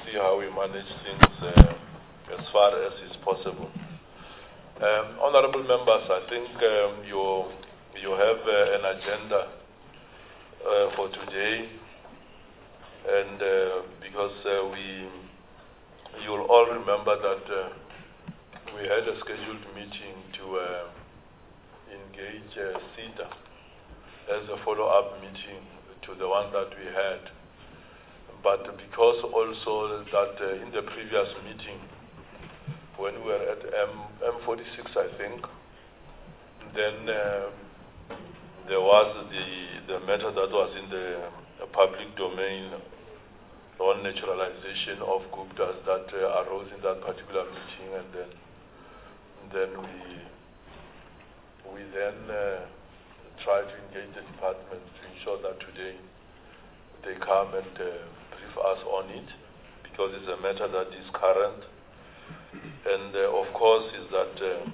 see how we manage things as far as is possible. Honorable members, I think you have an agenda for today, and because you'll all remember that we had a scheduled meeting to engage SEDA as a follow-up meeting to the one that we had. But because also that in the previous meeting, when we were at M46, I think, then there was the matter that was in the public domain on naturalization of Guptas that arose in that particular meeting, and then we tried to engage the department to ensure that today they come and brief us on it, because it's a matter that is current. And of course is that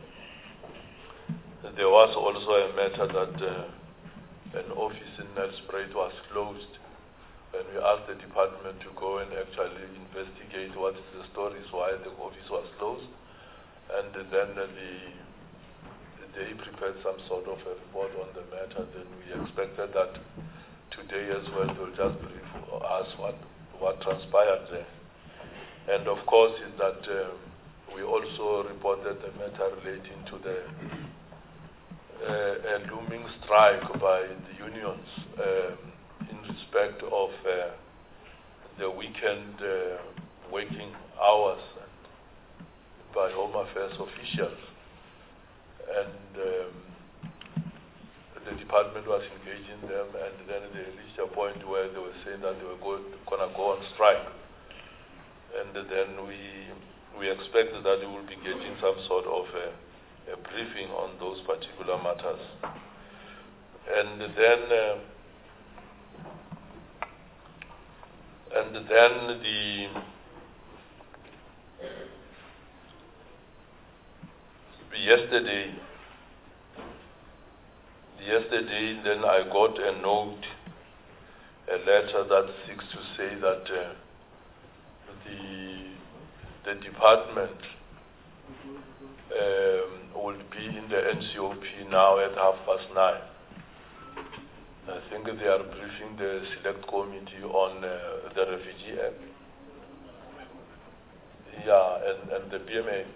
there was also a matter that an office in Nelspruit was closed, and we asked the department to go and actually investigate what is the stories why the office was closed, and then they prepared some sort of a report on the matter. Then we expected that today as well they'll just brief us what transpired there. And of course is that we also reported the matter relating to the a looming strike by the unions in respect of the weekend working hours by Home Affairs officials. And the department was engaging them, and then they reached a point where they were saying that they were going to go on strike. And then we expected that we will be getting some sort of a briefing on those particular matters. And then yesterday then I got a note, a letter that seeks to say that the department will be in the NCOP now at 9:30. I think they are briefing the select committee on the Refugee Act. Yeah, and the BMA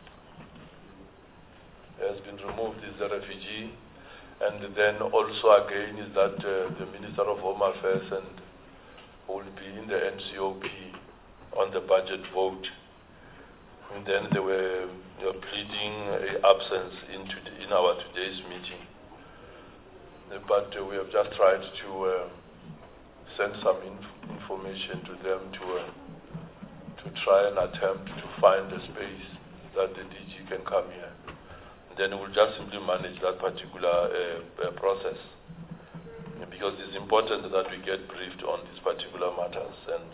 has been removed is the refugee, and then also again is that the Minister of Home Affairs and will be in the NCOP on the budget vote. And then they were pleading absence in our today's meeting. But we have just tried to send some information to them to try and attempt to find a space that the DG can come here. Then we'll just simply manage that particular process, because it's important that we get briefed on these particular matters. And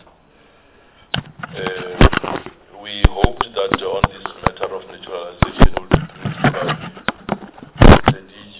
we hope that on this matter of naturalization will be briefed by the DG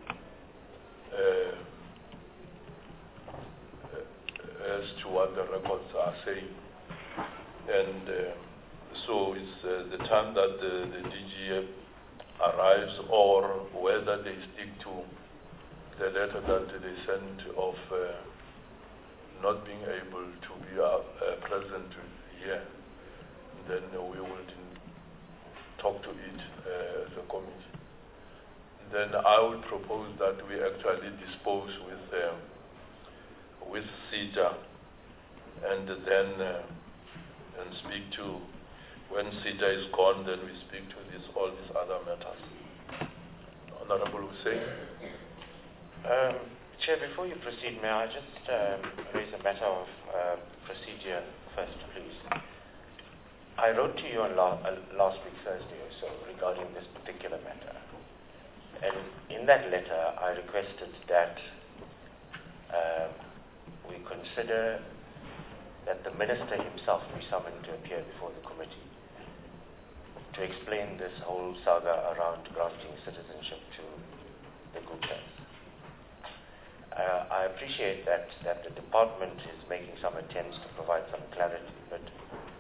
as to what the records are saying. And so it's the time that the DG arrives, or whether they stick to the letter that they sent of not being able to be present here, then we will talk to it as a committee. Then I would propose that we actually dispose with SEDA, and then and speak to, when SEDA is gone, then we speak to all these other matters. Honorable Hussein. Chair, before you proceed, may I just raise a matter of procedure first, please? I wrote to you on last week Thursday or so regarding this particular matter. And in that letter, I requested that we consider that the minister himself be summoned to appear before the committee to explain this whole saga around granting citizenship to the Guptas. I appreciate that the department is making some attempts to provide some clarity, but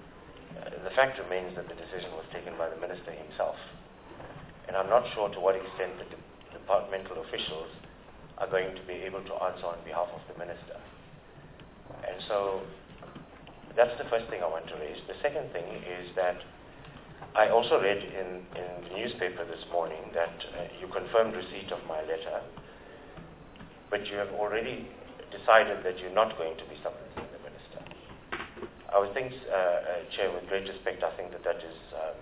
the fact remains that the decision was taken by the Minister himself. And I'm not sure to what extent the departmental officials are going to be able to answer on behalf of the Minister. And so that's the first thing I want to raise. The second thing is that I also read in the newspaper this morning that you confirmed receipt of my letter, but you have already decided that you're not going to be summoning the Minister. I would think, Chair, with great respect, I think that is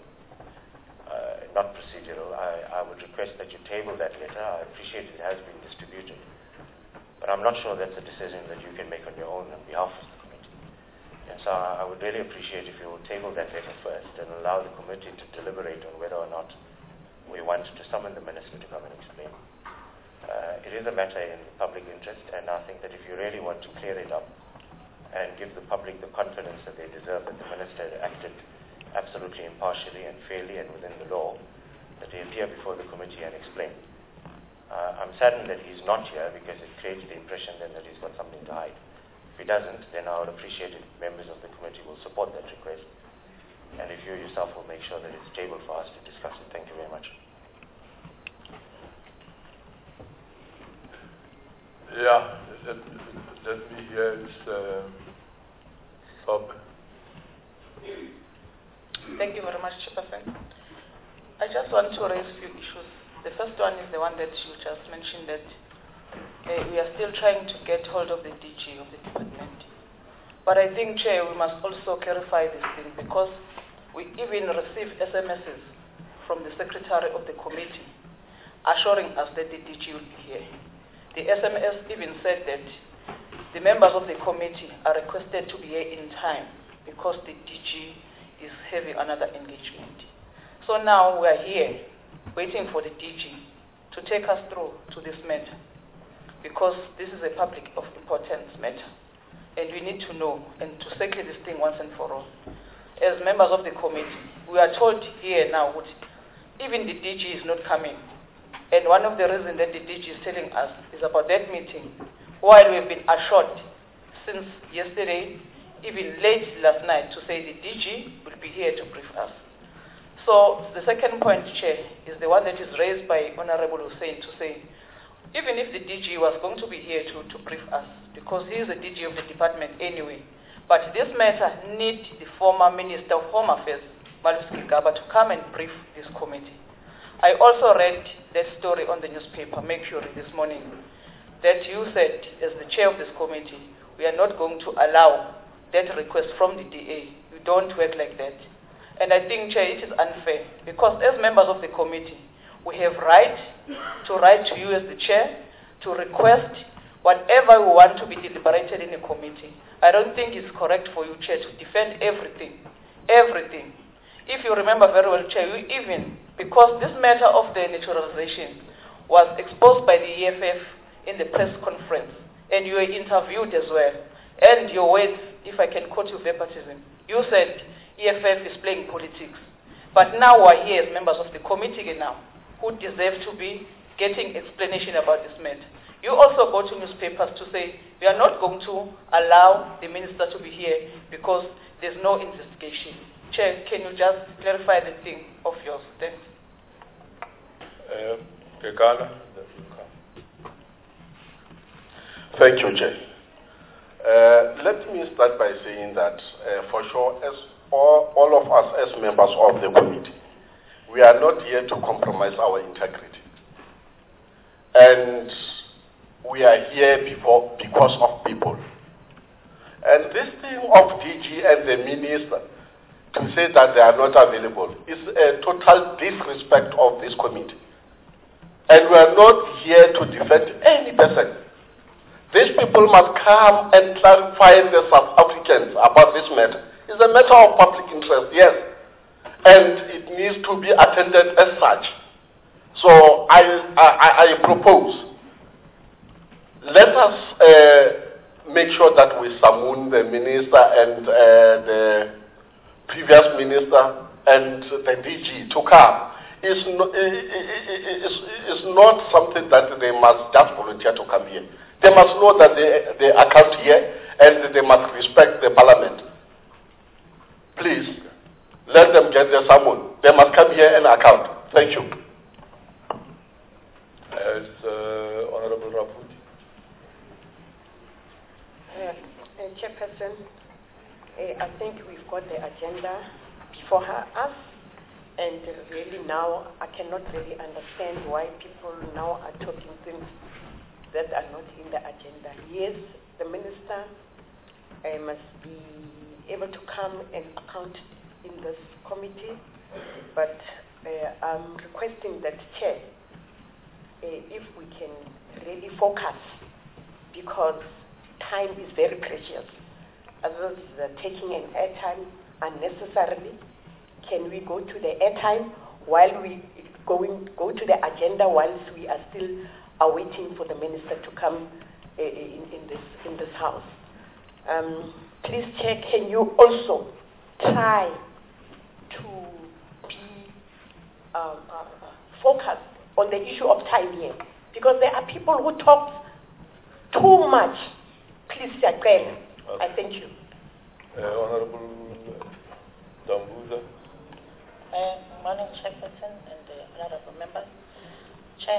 not procedural. I would request that you table that letter. I appreciate it has been distributed, but I'm not sure that's a decision that you can make on your own on behalf of the committee. And so I would really appreciate if you would table that letter first and allow the committee to deliberate on whether or not we want to summon the Minister to come and explain. It is a matter in the public interest, and I think that if you really want to clear it up and give the public the confidence that they deserve, that the Minister acted absolutely impartially and fairly and within the law, that he appear before the committee and explain. I'm saddened that he's not here because it creates the impression then that he's got something to hide. If he doesn't, then I would appreciate if members of the committee will support that request, and if you yourself will make sure that it's tabled for us to discuss it. Thank you very much. Yeah, let me hear Bob. Thank you very much, Chairperson. I just want to raise a few issues. The first one is the one that you just mentioned, that we are still trying to get hold of the DG of the department. But I think, Chair, we must also clarify this thing, because we even received SMSs from the Secretary of the committee assuring us that the DG will be here. The SMS even said that the members of the committee are requested to be here in time because the DG is having another engagement. So now we are here waiting for the DG to take us through to this matter, because this is a public of importance matter, and we need to know and to settle this thing once and for all. As members of the committee, we are told here now that even the DG is not coming. And one of the reasons that the DG is telling us is about that meeting, while we've been assured since yesterday, even late last night, to say the DG will be here to brief us. So the second point, Chair, is the one that is raised by Honorable Hussein to say, even if the DG was going to be here to brief us, because he is the DG of the department anyway, but this matter needs the former Minister of Home Affairs, Malusi Gigaba, to come and brief this committee. I also read that story on the newspaper, Mercury, this morning, that you said, as the chair of this committee, we are not going to allow that request from the DA. You don't work like that. And I think, Chair, it is unfair, because as members of the committee, we have right to write to you as the chair to request whatever we want to be deliberated in a committee. I don't think it's correct for you, Chair, to defend everything. Everything. If you remember very well, Chair, you even, because this matter of the naturalization was exposed by the EFF in the press conference, and you were interviewed as well. And your words, if I can quote you verbatim, you said EFF is playing politics. But now we're here as members of the committee now, who deserve to be getting explanation about this matter. You also go to newspapers to say, we are not going to allow the minister to be here because there's no investigation. Chair, can you just clarify the thing of yours? Thanks. Thank you, Chair. Let me start by saying that, for sure, as all of us as members of the committee, we are not here to compromise our integrity. And we are here because of people. And this thing of DG and the minister, to say that they are not available, is a total disrespect of this committee. And we are not here to defend any person. These people must come and clarify the South Africans about this matter. It's a matter of public interest, yes. And it needs to be attended as such. So I propose, let us make sure that we summon the minister and the previous minister and the DG to come. It's not something that they must just volunteer to come here. They must know that they are come here and they must respect the parliament. Please, let them get their summon. They must come here and account. Thank you. As Honorable Raputi. Chairperson, I think we've got the agenda before us, and really now I cannot really understand why people now are talking things that are not in the agenda. Yes, the minister must be able to come and account in this committee, but I'm requesting that, Chair, if we can really focus, because time is very precious. Others are taking an airtime unnecessarily. Can we go to the airtime while we go to the agenda whilst we are still awaiting for the minister to come in this house? Please, Chair, can you also try to be focused on the issue of time here? Because there are people who talk too much. Please, Chair, I thank you. Honorable Dambuza. Morning, Chairperson and honorable members. Chair,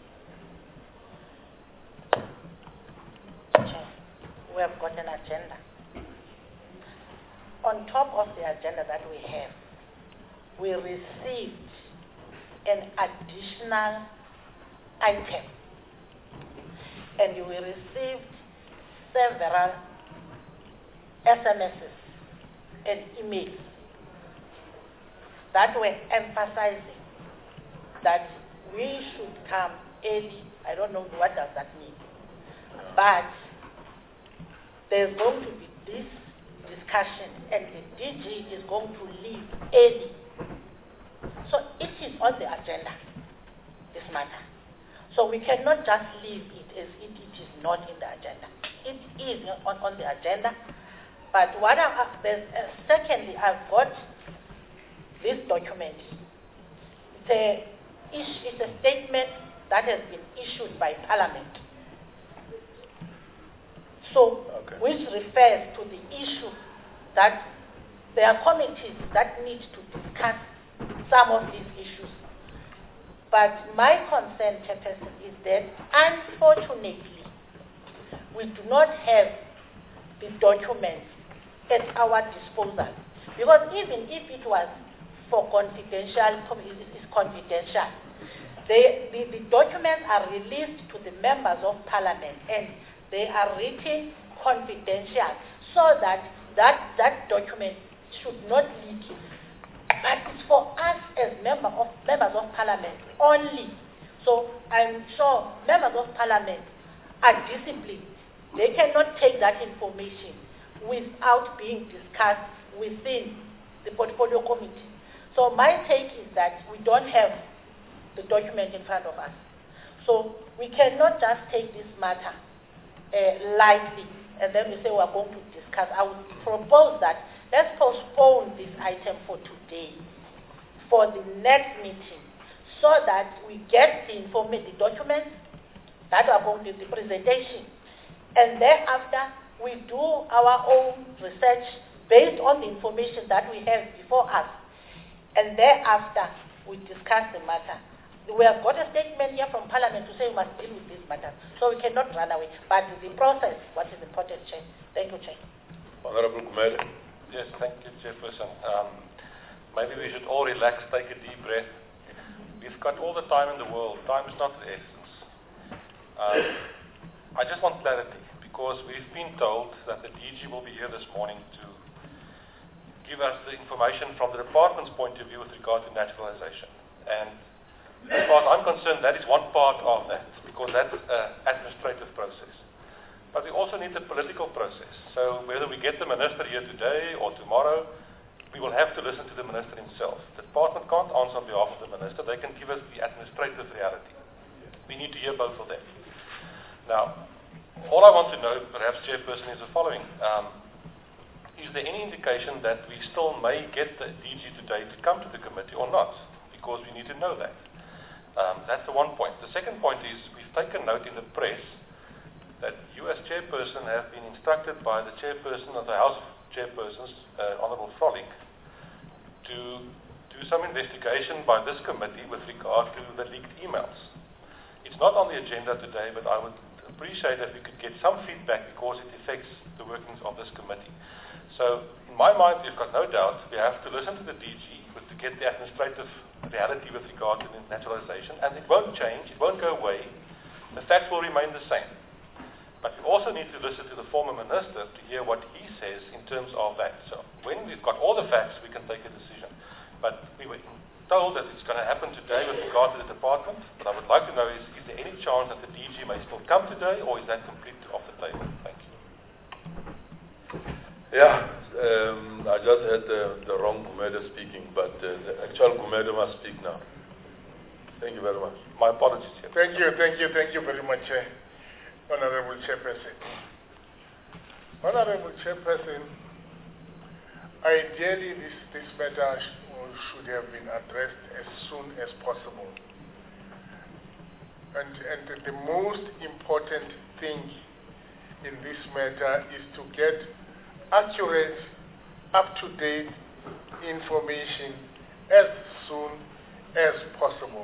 we have got an agenda. On top of the agenda that we have, we received an additional item, and we received several SMSs and emails that were emphasizing that we should come early. I don't know what does that mean, but there's going to be this discussion, and the DG is going to leave early. So it is on the agenda, this matter. So we cannot just leave it as it is not in the agenda. It is on the agenda. But secondly, I've got this document. It's a statement that has been issued by Parliament. So, which refers to the issue that there are committees that need to discuss some of these issues. But my concern, Chairperson, is that unfortunately, we do not have the documents at our disposal. Because even if it was for confidential, it is confidential. The documents are released to the members of Parliament, and they are written confidential, so that document should not leak. But it's for us as members of Parliament only. So I'm sure members of Parliament are disciplined. They cannot take that information without being discussed within the portfolio committee. So my take is that we don't have the document in front of us. So we cannot just take this matter lightly and then we say we are going to discuss. I would propose that let's postpone this item for today, for the next meeting, so that we get the documents that are going to be the presentation. And thereafter, we do our own research based on the information that we have before us. And thereafter, we discuss the matter. We have got a statement here from Parliament to say we must deal with this matter. So we cannot run away. But the process, what is important, Chair. Thank you, Chair. Honorable Kumele. Yes, thank you, Chairperson. Maybe we should all relax, take a deep breath. We've got all the time in the world. Time is not the essence. I just want clarity, because we've been told that the DG will be here this morning to give us the information from the department's point of view with regard to naturalization. And as far as I'm concerned, that is one part of that, because that's an administrative process. But we also need the political process. So whether we get the minister here today or tomorrow, we will have to listen to the minister himself. The department can't answer on behalf of the minister. They can give us the administrative reality. We need to hear both of them. Now, all I want to know, perhaps, Chairperson, is the following. Is there any indication that we still may get the DG today to come to the committee or not? Because we need to know that. That's the one point. The second point is we've taken note in the press that you as Chairperson have been instructed by the Chairperson of the House of Chairpersons, Honourable Frolick, to do some investigation by this committee with regard to the leaked emails. It's not on the agenda today, but I would appreciate if we could get some feedback because it affects the workings of this committee. So, in my mind, we've got no doubt we have to listen to the DG to get the administrative reality with regard to naturalization, and it won't change, it won't go away. The facts will remain the same. But we also need to listen to the former minister to hear what he says in terms of that. So when we've got all the facts, we can take a decision. But we were told that it's going to happen today with regard to the department. What I would like to know is there any chance that the DG may still come today, or is that completely off the table? Thank you. Yeah, I just had the wrong Gumede speaking, but the actual Gumede must speak now. Thank you very much. My apologies. Thank you very much, Honorable Chairperson. Honorable Chairperson, ideally this matter should have been addressed as soon as possible. And the most important thing in this matter is to get accurate, up-to-date information as soon as possible.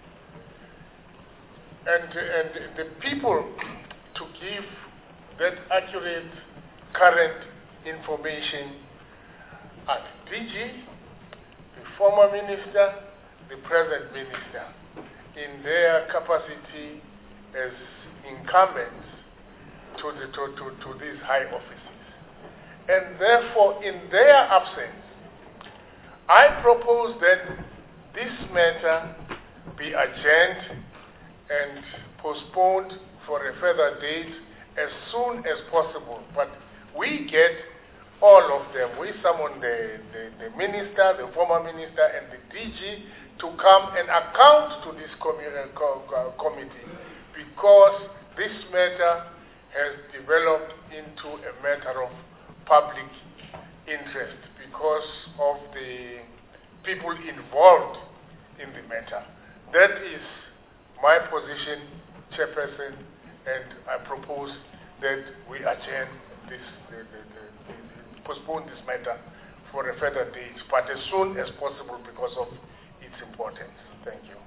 And the people to give that accurate, current information are the DG, the former minister, the present minister, in their capacity as incumbents to these high offices. And therefore, in their absence, I propose that this matter be adjourned and postponed for a further date as soon as possible. But we get all of them. We summon the minister, the former minister, and the DG to come and account to this committee, because this matter has developed into a matter of public interest because of the people involved in the matter. That is my position, Chairperson, and I propose that we adjourn this, postpone this matter for a further date, but as soon as possible because of its importance. Thank you.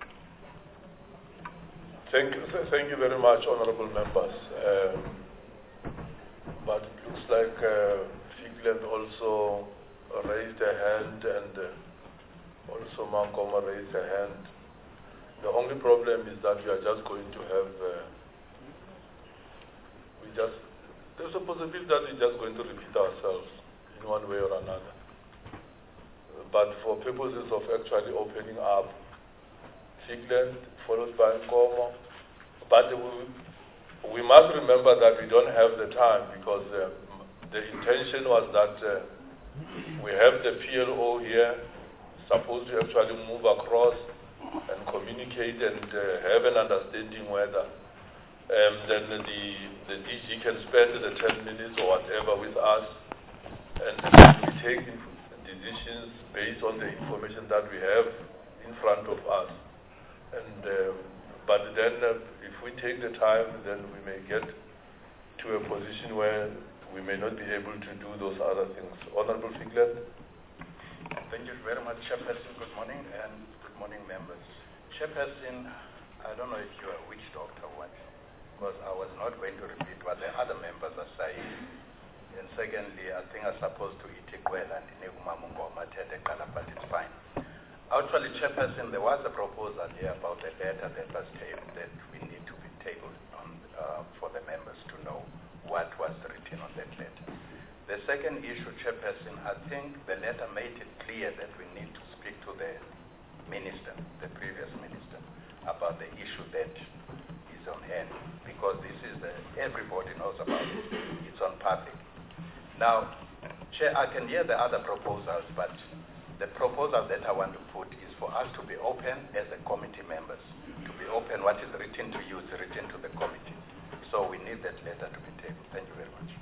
Thank you very much, honorable members. But it looks like Figland also raised a hand, and also Mankoma raised a hand. The only problem is that we are just going to have, there's a possibility that we're just going to repeat ourselves in one way or another. But for purposes of actually opening up Figland, followed by Nkomo, but we must remember that we don't have the time, because the intention was that we have the PLO here, supposed to actually move across and communicate and have an understanding whether then the DG can spend the 10 minutes or whatever with us, and we take decisions based on the information that we have in front of us. And but then if we take the time, then we may get to a position where we may not be able to do those other things. Honorable Figland. Thank you very much, Chairperson. Good morning, and good morning, members. Chairperson, I don't know if you are a witch doctor or what, because I was not going to repeat what the other members are saying. And secondly, I think I'm supposed to eat it well and but it's fine. Actually, Chairperson, there was a proposal here about a letter that was tabled that we need to be tabled on, for the members to know what was written on that letter. The second issue, Chairperson, I think the letter made it clear that we need to speak to the minister, the previous minister, about the issue that is on hand, because this is everybody knows about it. It's on public. Now, Chair, I can hear the other proposals, but the proposal that I want to put is for us to be open as a committee members, to be open. What is written to you is written to the committee. So we need that letter to be tabled. Thank you very much.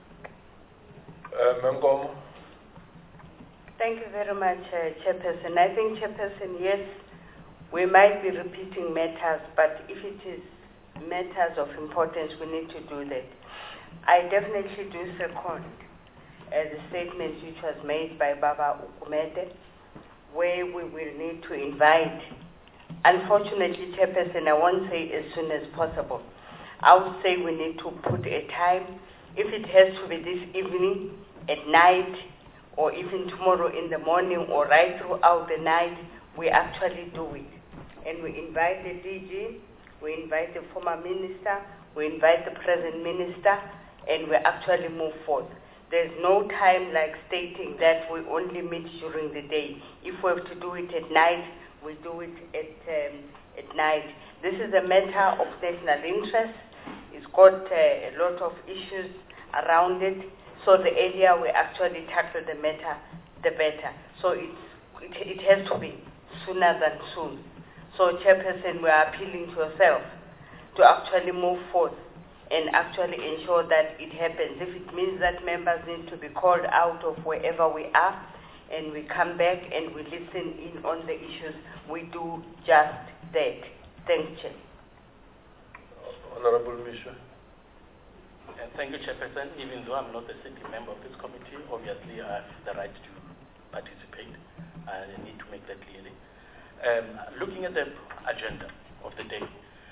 Nkomo. Thank you very much, Chairperson. I think, Chairperson, yes, we might be repeating matters, but if it is matters of importance, we need to do that. I definitely do second the statement which was made by Baba Ukumete where we will need to invite. Unfortunately, Chairperson, I won't say as soon as possible. I would say we need to put a time. If it has to be this evening, at night, or even tomorrow in the morning, or right throughout the night, we actually do it. And we invite the DG, we invite the former minister, we invite the present minister, and we actually move forth. There's no time like stating that we only meet during the day. If we have to do it at night, we do it at night. This is a matter of national interest. It's got a lot of issues around it. So the earlier we actually tackle the matter, the better. So it has to be sooner than soon. So Chairperson, we are appealing to yourself to actually move forth and actually ensure that it happens. If it means that members need to be called out of wherever we are, and we come back and we listen in on the issues, we do just that. Thank you, Chair. Honorable Misha. And thank you, Chairperson. Even though I'm not a sitting member of this committee, obviously I have the right to participate. I need to make that clearly. Looking at the agenda of the day,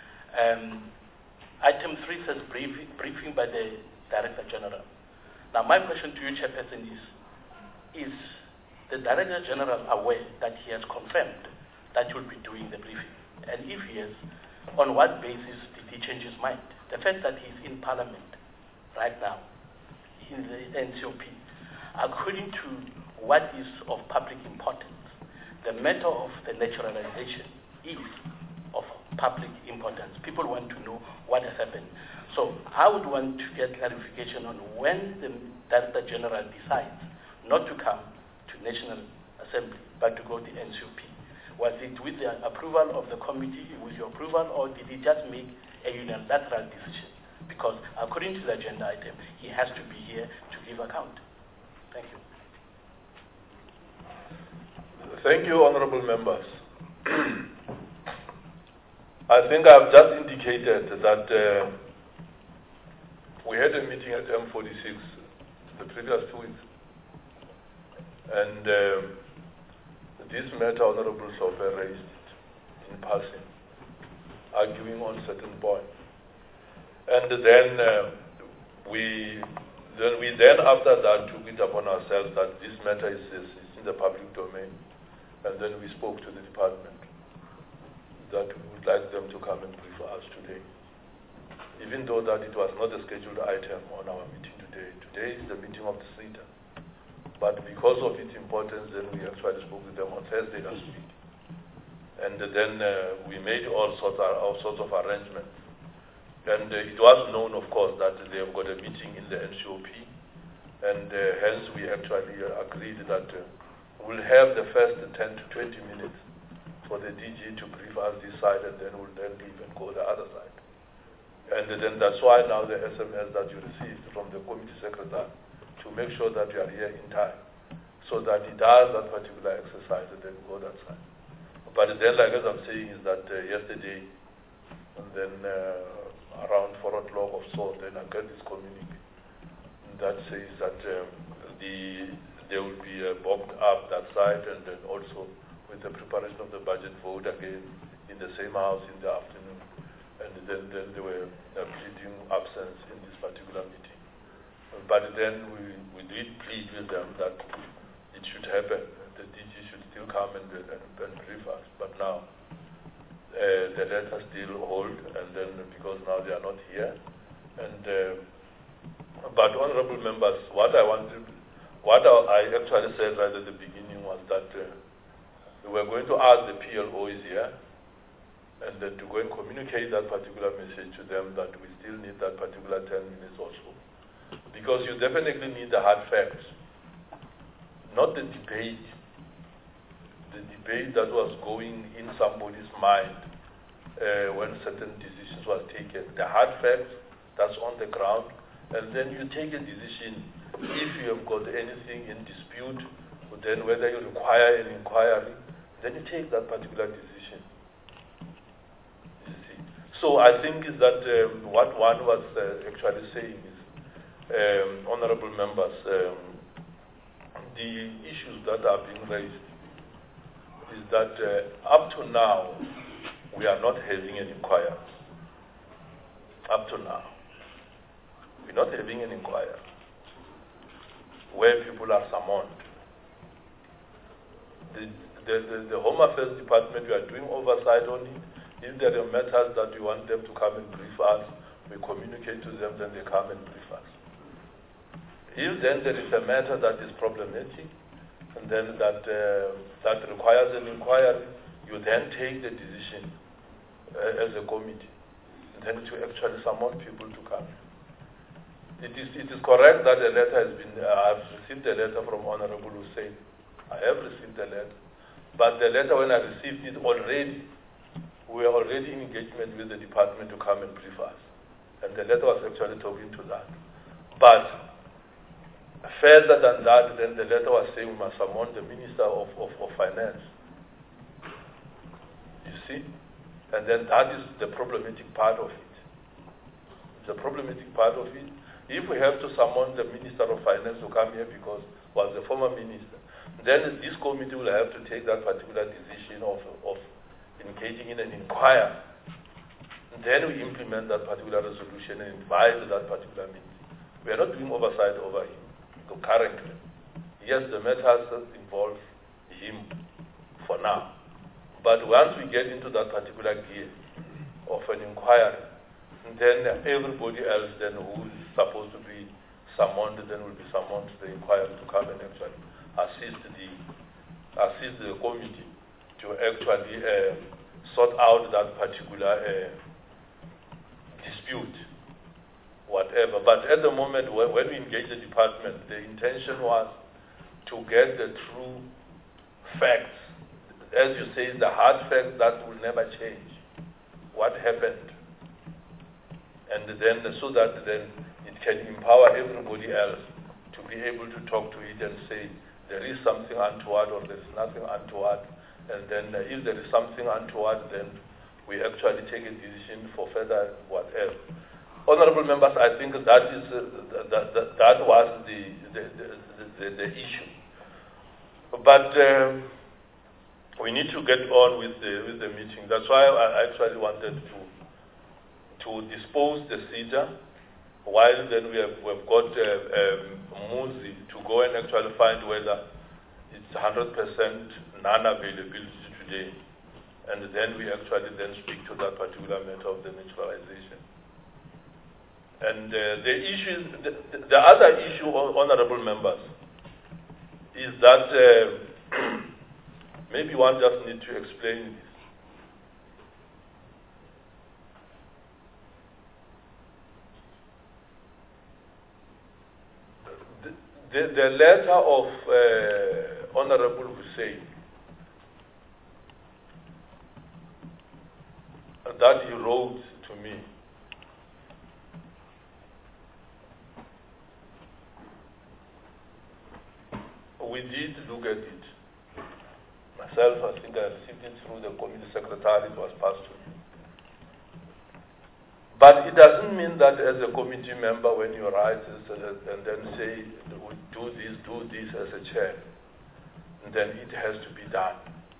item 3 says briefing by the Director General. Now my question to you, Chairperson, is the Director General aware that he has confirmed that he will be doing the briefing? And if he is, on what basis did he change his mind? The fact that he's in Parliament right now, in the NCOP, according to what is of public importance, the matter of the naturalization is of public importance. People want to know what has happened. So I would want to get clarification on when the Director General decides not to come to National Assembly, but to go to NCOP. Was it with the approval of the committee, with your approval, or did he just make a unilateral decision? Because according to the agenda item, he has to be here to give account. Thank you. Thank you, honorable members. I think I've just indicated that we had a meeting at M46 the previous 2 weeks. And this matter, Honorable Sofer raised it in passing, arguing on certain points. And then we after that took it upon ourselves that this matter is in the public domain. And then we spoke to the department that we would like them to come and brief us today. Even though that it was not a scheduled item on our meeting today. Today is the meeting of the SETA. But because of its importance, then we actually spoke with them on Thursday last week. And then we made all sorts of arrangements. And it was known, of course, that they have got a meeting in the NCOP. And hence we actually agreed that we'll have the first 10 to 20 minutes for the DG to brief us this side, and then we'll then leave and go the other side. And then that's why now the SMS that you received from the committee secretary to make sure that you are here in time, so that he does that particular exercise and then go that side. But then, like as I'm saying, is that yesterday, and then around 4 o'clock or so, then I get this communique that says that they will be bombed up that side, and then also with the preparation of the budget vote again in the same house in the afternoon. And then they were pleading absence in this particular meeting. But then we did plead with them that it should happen. The DG should still come and brief us. But now the letter still hold, and then because now they are not here. And but honorable members, what I actually said right at the beginning was that we were going to ask the PLOs here, and then to go and communicate that particular message to them that we still need that particular 10 minutes also. Because you definitely need the hard facts, not the debate. The debate that was going in somebody's mind when certain decisions were taken. The hard facts, that's on the ground, and then you take a decision. If you have got anything in dispute, then whether you require an inquiry, then you take that particular decision. You see. So I think is that what one was actually saying is, honorable members, the issues that are being raised is that up to now, we are not having an inquiry. Up to now. We're not having an inquiry where people are summoned. The Home Affairs Department, we are doing oversight on it. If there are matters that we want them to come and brief us, we communicate to them, then they come and brief us. If then there is a matter that is problematic, and then that requires an inquiry, you then take the decision as a committee, and then to actually summon people to come. It is correct that a letter has been, I've received a letter from Honorable Hussein. I have received a letter. But the letter, when I received it already, we were already in engagement with the department to come and brief us. And the letter was actually talking to that. But further than that, then the letter was saying we must summon the Minister of Finance. You see? And then that is the problematic part of it. The problematic part of it. If we have to summon the Minister of Finance to come here because was the former minister, then this committee will have to take that particular decision of engaging in an inquiry. Then we implement that particular resolution and invite that particular meeting. We are not doing oversight over him currently. Yes, the matters involve him for now. But once we get into that particular gear of an inquiry, then everybody else then who is supposed to be summoned then will be summoned to the inquiry to come and actually assist the committee to actually sort out that particular dispute, whatever. But at the moment, when we engage the department, the intention was to get the true facts. As you say, the hard facts that will never change. What happened? And then, so that then it can empower everybody else to be able to talk to it and say, there is something untoward or there is nothing untoward. And then if there is something untoward, then we actually take a decision for further whatever. Honorable members, I think that is that was the issue. But we need to get on with the meeting. That's why I actually wanted to dispose the cedar, while then we've got Muzi to go and actually find whether it's 100% non-availability today, and then we actually then speak to that particular matter of the naturalization. And the other issue, honorable members, is that maybe one just need to explain this. The letter of Honorable Hussein that he wrote to me, we did look at it. Myself, I think I received it through the committee secretary, it was passed to me. But it doesn't mean that as a committee member, when you write and then say, do this as a chair, then it has to be done.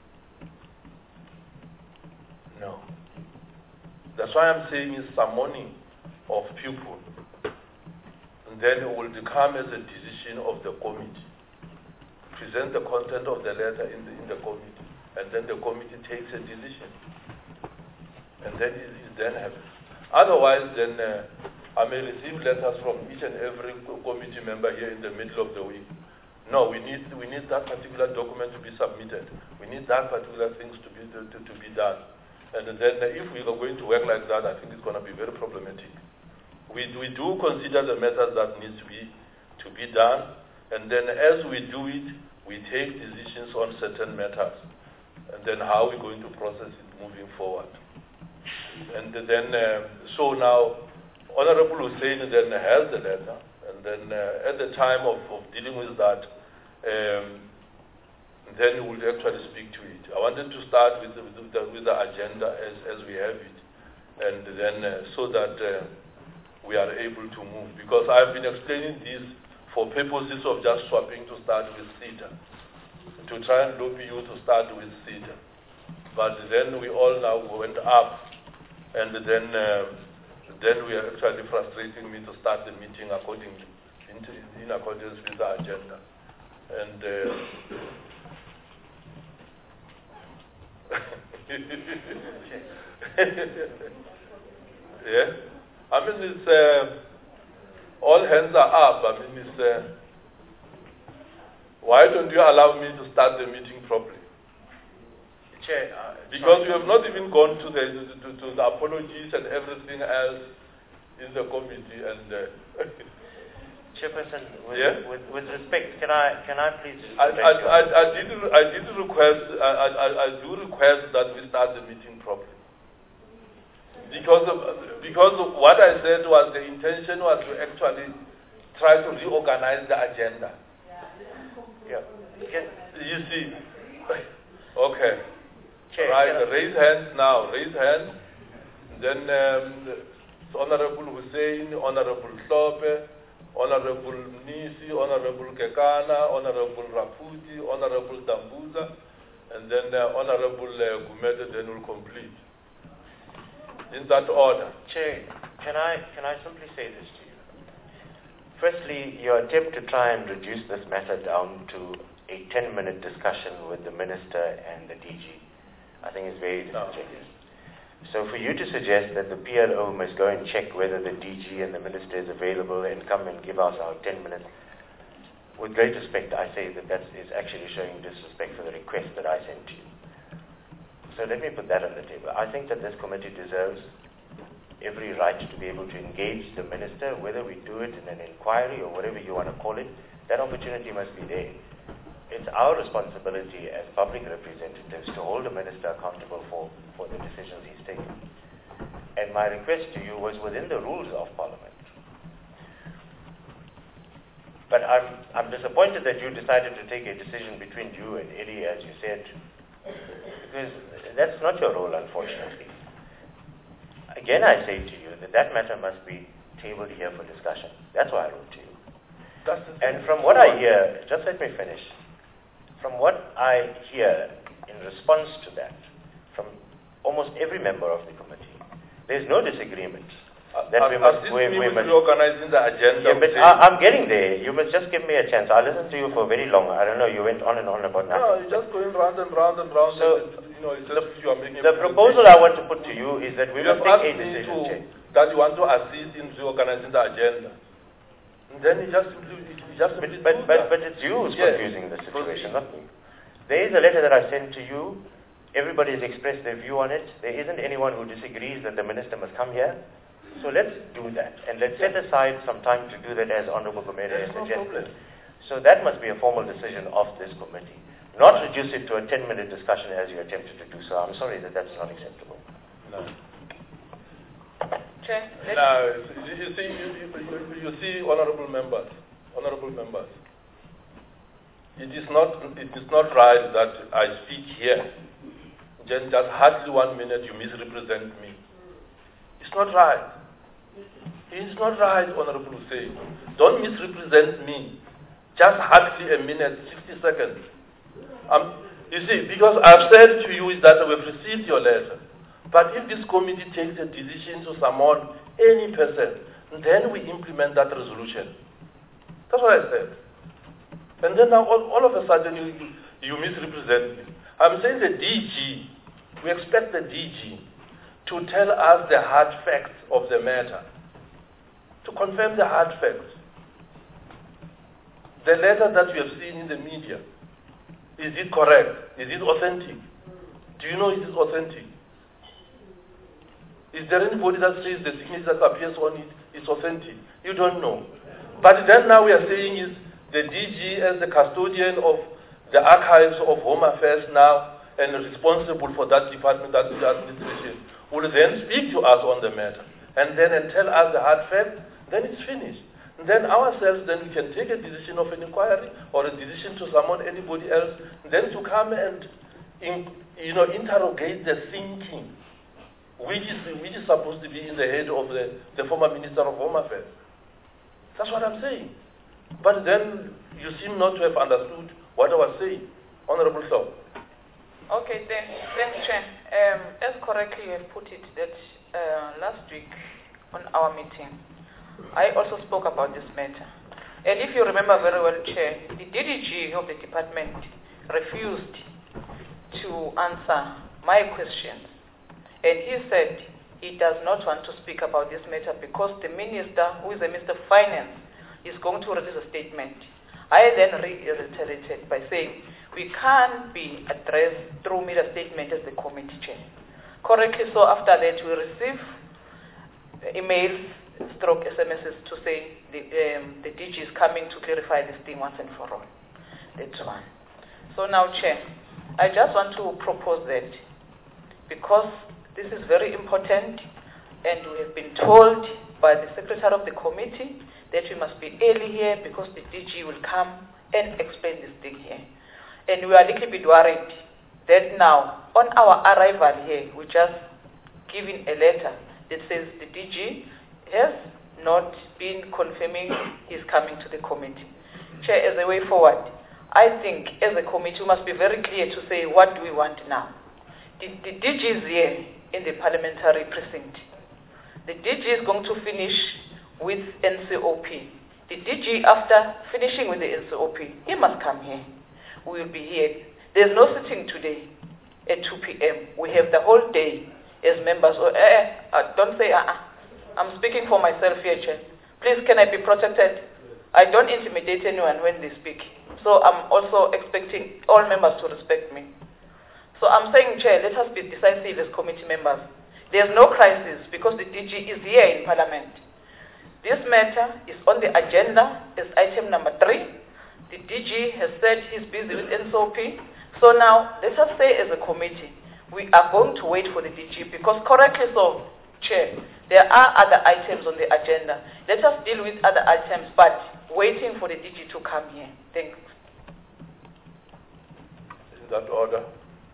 No. That's why I'm saying is summoning of people. And then it will become as a decision of the committee. Present the content of the letter in the committee. And then the committee takes a decision. And then it then happens. Otherwise, then I may receive letters from each and every committee member here in the middle of the week. No, we need that particular document to be submitted. We need that particular things to be done. And then if we are going to work like that, I think it's going to be very problematic. We do consider the matters that need to be done, and then as we do it, we take decisions on certain matters, and then how we're going to process it moving forward. And then, so now, Honorable Hussein then has the letter, and then at the time of dealing with that, then we will actually speak to it. I wanted to start with the agenda as we have it, and then so that we are able to move. Because I've been explaining this for purposes of just swapping to start with CETA. to try and lobby you to start with SEDA. But then we all now went up, and then we are actually frustrating me to start the meeting accordingly, in accordance with the agenda. And yeah, I mean it's all hands are up. I mean it's why don't you allow me to start the meeting properly? Chair, because we have not even gone to the apologies and everything else in the committee and. Chairperson, yeah? with respect, can I please? I do request that we start the meeting properly. Because what I said was the intention was to actually try to reorganize the agenda. Yeah. You see. Okay. Chair, right. Raise hands now. Raise hands. Then Honorable Hussein, Honorable Slope, Honorable Nisi, Honorable Kekana, Honorable Raputi, Honorable Dambuza, and then Honorable Gumede, then will complete. In that order. Chair, can I simply say this to you? Firstly, your attempt to try and reduce this matter down to a 10-minute discussion with the Minister and the DG, I think is very disingenuous. So for you to suggest that the PLO must go and check whether the DG and the Minister is available and come and give us our 10 minutes, with great respect, I say that is actually showing disrespect for the request that I sent to you. So let me put that on the table. I think that this committee deserves every right to be able to engage the Minister, whether we do it in an inquiry or whatever you want to call it. That opportunity must be there. It's our responsibility as public representatives to hold the Minister accountable for the decisions he's taken. And my request to you was within the rules of Parliament. But I'm disappointed that you decided to take a decision between you and Eddie, as you said, because that's not your role, unfortunately. Again, I say to you that matter must be tabled here for discussion. That's why I wrote to you. And from what I hear, just let me finish. From what I hear in response to that, from almost every member of the committee, there's no disagreement that we must reorganizing the agenda. Yeah, but I'm getting there. You must just give me a chance. I listened to you for very long. I don't know. You went on and on about nothing. No, you're just going round and round and round. So it's just you are making the proposal I want to put to you is that we must take a decision. That you want to assist in reorganizing the agenda. And then you just but it's you who's confusing the situation, not me. There is a letter that I sent to you. Everybody has expressed their view on it. There isn't anyone who disagrees that the Minister must come here. So let's do that. And let's set aside some time to do that as Honorable Gumede has suggested. So that must be a formal decision of this committee. Not reduce it to a 10-minute discussion as you attempted to do so. I'm sorry that that's not acceptable. No. Chair, now, you see, honourable members, it is not right that I speak here. Just hardly 1 minute you misrepresent me. It's not right. It's not right, Honourable Hussein. Don't misrepresent me. Just hardly a minute, 60 seconds. You see, because I've said to you is that we've received your letter. But if this committee takes a decision to summon any person, then we implement that resolution. That's what I said. And then now all of a sudden you misrepresent me. I'm saying the DG, we expect the DG to tell us the hard facts of the matter, to confirm the hard facts. The letter that you have seen in the media, is it correct? Is it authentic? Do you know it is authentic? Is there anybody that says the signature that appears on it is authentic? You don't know. But then now we are saying is the DG as the custodian of the archives of Home Affairs now and responsible for that department, that administration, will then speak to us on the matter and tell us the hard facts, then it's finished. And then ourselves, then we can take a decision of an inquiry or a decision to summon anybody else, then to come and interrogate the thinking, which is supposed to be in the head of the former Minister of Home Affairs. That's what I'm saying. But then you seem not to have understood what I was saying. Honorable Shaw. Okay, thanks, Chair. As correctly you have put it, that last week on our meeting, I also spoke about this matter. And if you remember very well, Chair, the DDG of the department refused to answer my questions. And he said he does not want to speak about this matter because the minister, who is the Minister of Finance, is going to release a statement. I then reiterated by saying we can't be addressed through media statement as the committee chair. Correctly so, after that we receive emails, stroke SMSs to say the DG is coming to clarify this thing once and for all. That's one. So now, Chair, I just want to propose that because this is very important and we have been told by the secretary of the committee that we must be early here because the DG will come and explain this thing here. And we are a little bit worried that now, on our arrival here, we just given a letter that says the DG has not been confirming he's coming to the committee. Chair, as a way forward, I think as a committee we must be very clear to say what do we want now. The DG is here in the parliamentary precinct. The DG is going to finish with NCOP. The DG, after finishing with the NCOP, he must come here. We will be here. There's no sitting today at 2 p.m. We have the whole day as members. Don't say, I'm speaking for myself here, Chair. Please, can I be protected? I don't intimidate anyone when they speak. So I'm also expecting all members to respect me. So I'm saying, Chair, let us be decisive as committee members. There's no crisis because the DG is here in Parliament. This matter is on the agenda as item number 3. The DG has said he's busy with NCOP. So now, let us say as a committee, we are going to wait for the DG because correctly so, Chair, there are other items on the agenda. Let us deal with other items, but waiting for the DG to come here. Thanks. In that order.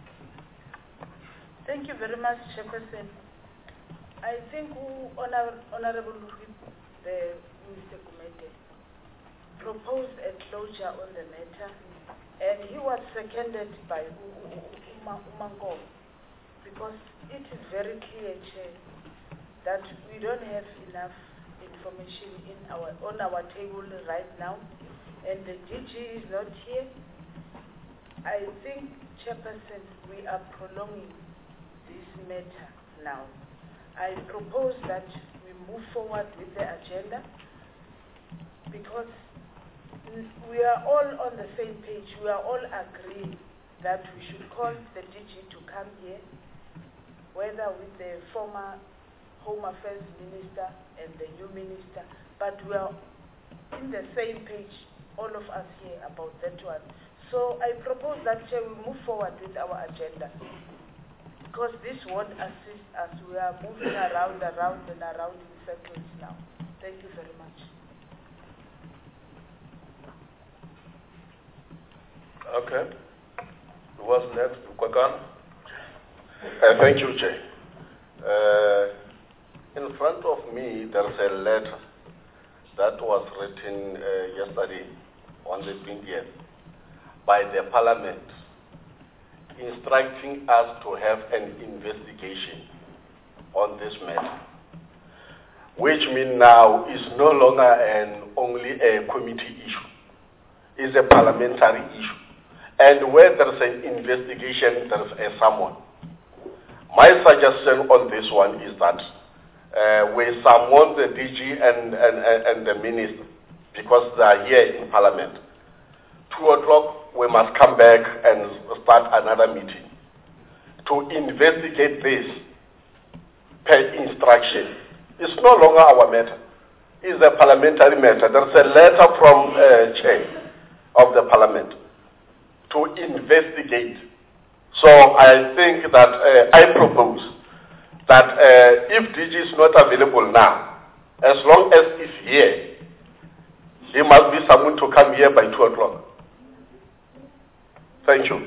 Thank you very much, Chairperson. I think Honorable Mr. Kumete proposed a closure on the matter, and he was seconded by Umango, because it is very clear, Chair, that we don't have enough information on our table right now, and the DG is not here. I think, Chairperson, we are prolonging this matter now. I propose that we move forward with the agenda because we are all on the same page. We are all agreeing that we should call the DG to come here, whether with the former Home Affairs Minister and the new Minister, but we are in the same page, all of us here, about that one. So I propose that, Chair, we move forward with our agenda, because this won't assist us. We are moving around in circles now. Thank you very much. Okay. Who was next? Kwakan? Thank you, Chair. In front of me, there's a letter that was written yesterday on the 20th by the Parliament, instructing us to have an investigation on this matter, which means now is no longer only a committee issue. It's a parliamentary issue. And where there's an investigation, there's a summon. My suggestion on this one is that we summon the DG and the minister, because they are here in Parliament. 2 o'clock, we must come back and start another meeting to investigate this per instruction. It's no longer our matter. It's a parliamentary matter. There's a letter from Chair of the Parliament to investigate. So I think that I propose that if DG is not available now, as long as he's here, he must be summoned to come here by 2 o'clock. Thank you.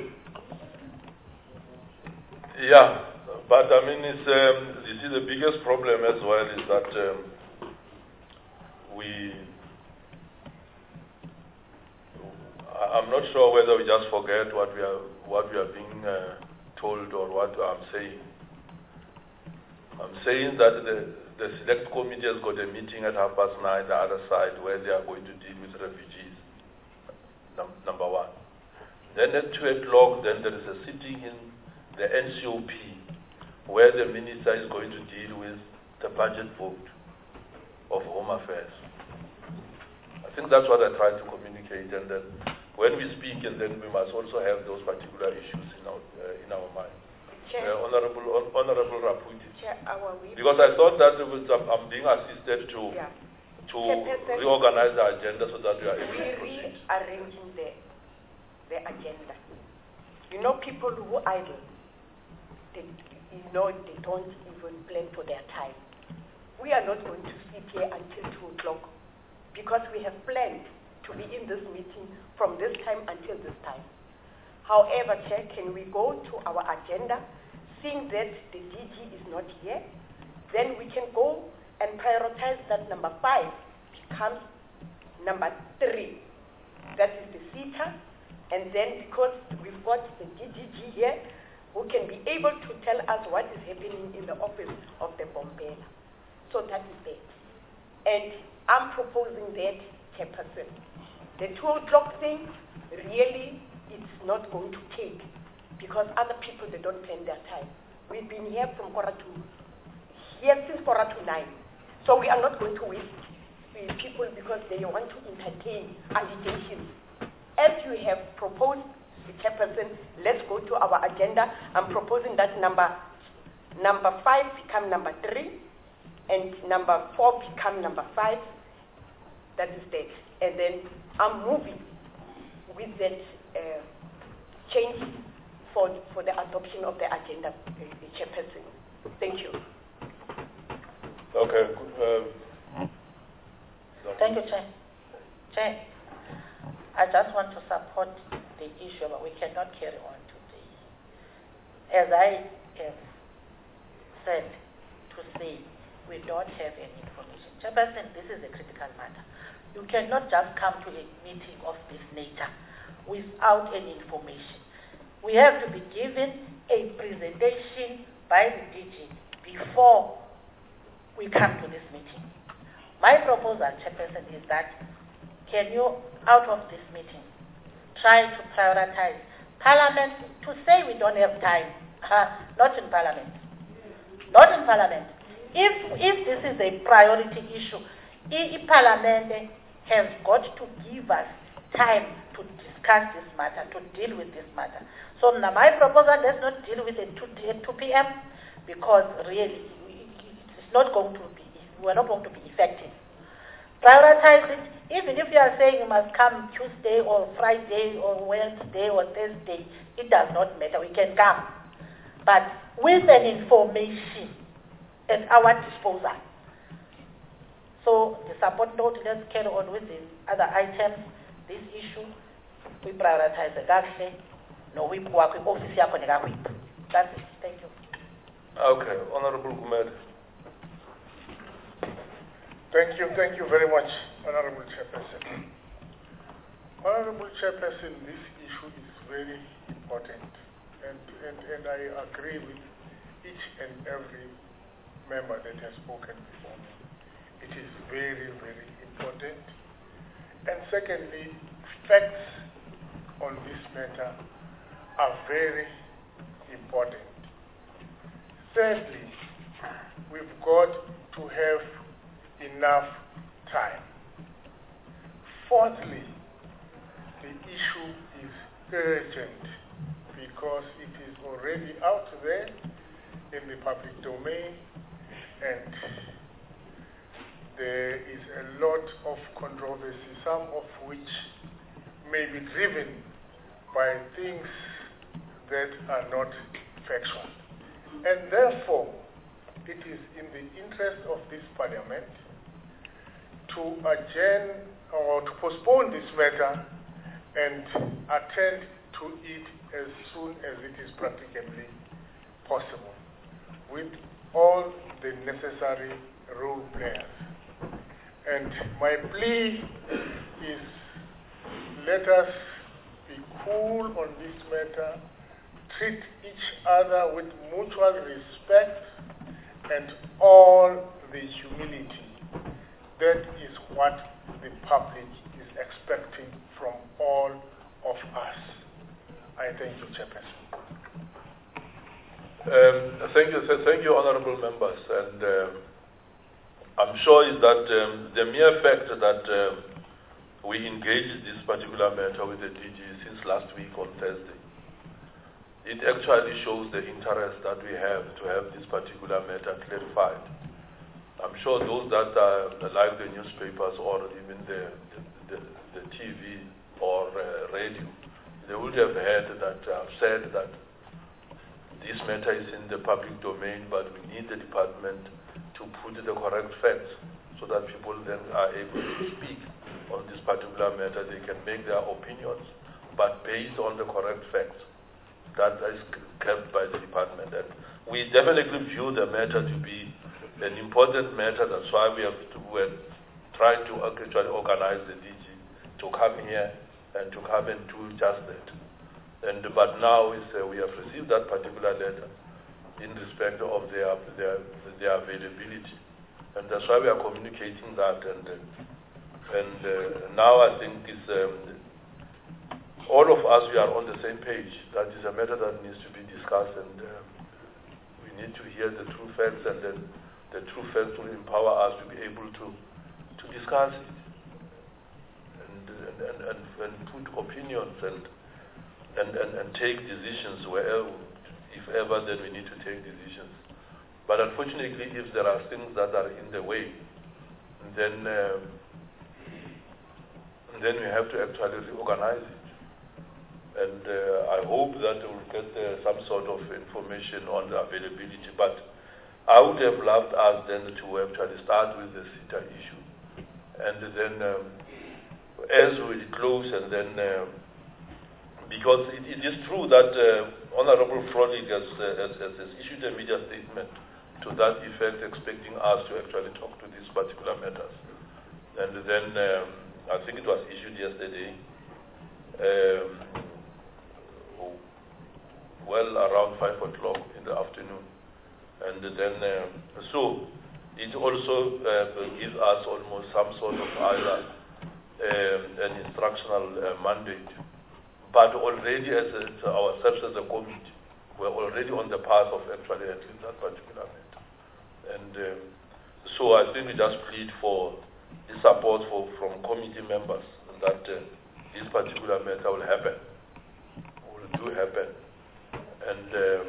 Yeah, but I mean, you see, the biggest problem as well is that I'm not sure whether we just forget what we are being told or what I'm saying. I'm saying that the select committee has got a meeting at 9:30 the other side where they are going to deal with refugees. Number one. Then at 2:00, then there is a sitting in the NCOP where the minister is going to deal with the budget vote of Home Affairs. I think that's what I tried to communicate, and then when we speak, and then we must also have those particular issues in our mind. Honorable Raputi. Because I thought that I'm being assisted to reorganize the agenda so that we are able to proceed. Rearranging the agenda. You know, people who idle, they don't even plan for their time. We are not going to sit here until 2:00 because we have planned to be in this meeting from this time until this time. However, Chair, can we go to our agenda, seeing that the DG is not here, then we can go and prioritize that number 5 becomes number 3. That is the CETA, and then because we've got the DGG here, who can be able to tell us what is happening in the office of the Bombela. So that is it. And I'm proposing that, Chairperson. The 2:00 thing, really, it's not going to take because other people, they don't plan their time. We've been here from since 9:15. So we are not going to waste people because they want to entertain allegations. As you have proposed, the Chairperson, let's go to our agenda. I'm proposing that number 5 become number 3 and number 4 become number 5. That is that. And then I'm moving with that change for the adoption of the agenda, the Chairperson. Thank you. Okay. Thank you, Chair. Chair, I just want to support the issue, but we cannot carry on today. As I have said to say, we don't have any information. Chairperson, this is a critical matter. You cannot just come to a meeting of this nature without any information. We have to be given a presentation by the DG before we come to this meeting. My proposal, Chairperson, is that can you, out of this meeting, try to prioritize Parliament to say we don't have time. Not in Parliament. Not in Parliament. If this is a priority issue, Parliament has got to give us time to discuss this matter, to deal with this matter. So now my proposal, let's not deal with it at 2 p.m. because really it's not going to be, we're not going to be effective. Prioritize it. Even if you are saying you must come Tuesday or Friday or Wednesday or Thursday, it does not matter. We can come. But with an information at our disposal. So the support note, let's carry on with the other items. This issue, we prioritize the GAFE. No, we work with office. That's it. Thank you. Okay. Honorable Gumede. Thank you very much, Honorable Chairperson. Honorable Chairperson, this issue is very important, and I agree with each and every member that has spoken before me. It is very, very important. And secondly, facts on this matter are very important. Thirdly, we've got to have enough time. Fourthly, the issue is urgent because it is already out there in the public domain and there is a lot of controversy, some of which may be driven by things that are not factual. And therefore, it is in the interest of this Parliament to adjourn or to postpone this matter and attend to it as soon as it is practicably possible with all the necessary role players. And my plea is let us cool on this matter, treat each other with mutual respect and all the humility. That is what the public is expecting from all of us. I thank you, Chairperson. Thank you, honourable members. And I'm sure is that the mere fact that we engaged this particular matter with the DG since last week on Thursday, it actually shows the interest that we have to have this particular matter clarified. I'm sure those that like the newspapers or even the TV or radio, they would have heard that I've said that this matter is in the public domain, but we need the department to put the correct facts so that people then are able to speak on this particular matter. They can make their opinions, but based on the correct facts. That is kept by the department. And we definitely view the matter to be an important matter. That's why we're trying to actually organize the DG to come here and to come and do just that. But now we have received that particular letter in respect of their availability, and that's why we are communicating that. And now I think it's all of us, we are on the same page. That is a matter that needs to be discussed, and we need to hear the true facts, and then the true facts will empower us to be able to discuss it and put opinions and take decisions wherever, if ever, then we need to take decisions. But unfortunately, if there are things that are in the way, then we have to actually reorganize it. And I hope that we'll get some sort of information on the availability. But I would have loved us then to actually start with the SETA issue. And then as we close, and then because it is true that Honorable Frolik has issued a media statement to that effect, expecting us to actually talk to these particular matters. And then I think it was issued yesterday, well around 5 o'clock in the afternoon. And then, so it also gives us almost some sort of either an instructional mandate. But already ourselves as a committee, we're already on the path of actually handling that particular matter. And so I think we just plead for the support from committee members that this particular matter will happen, will do happen. And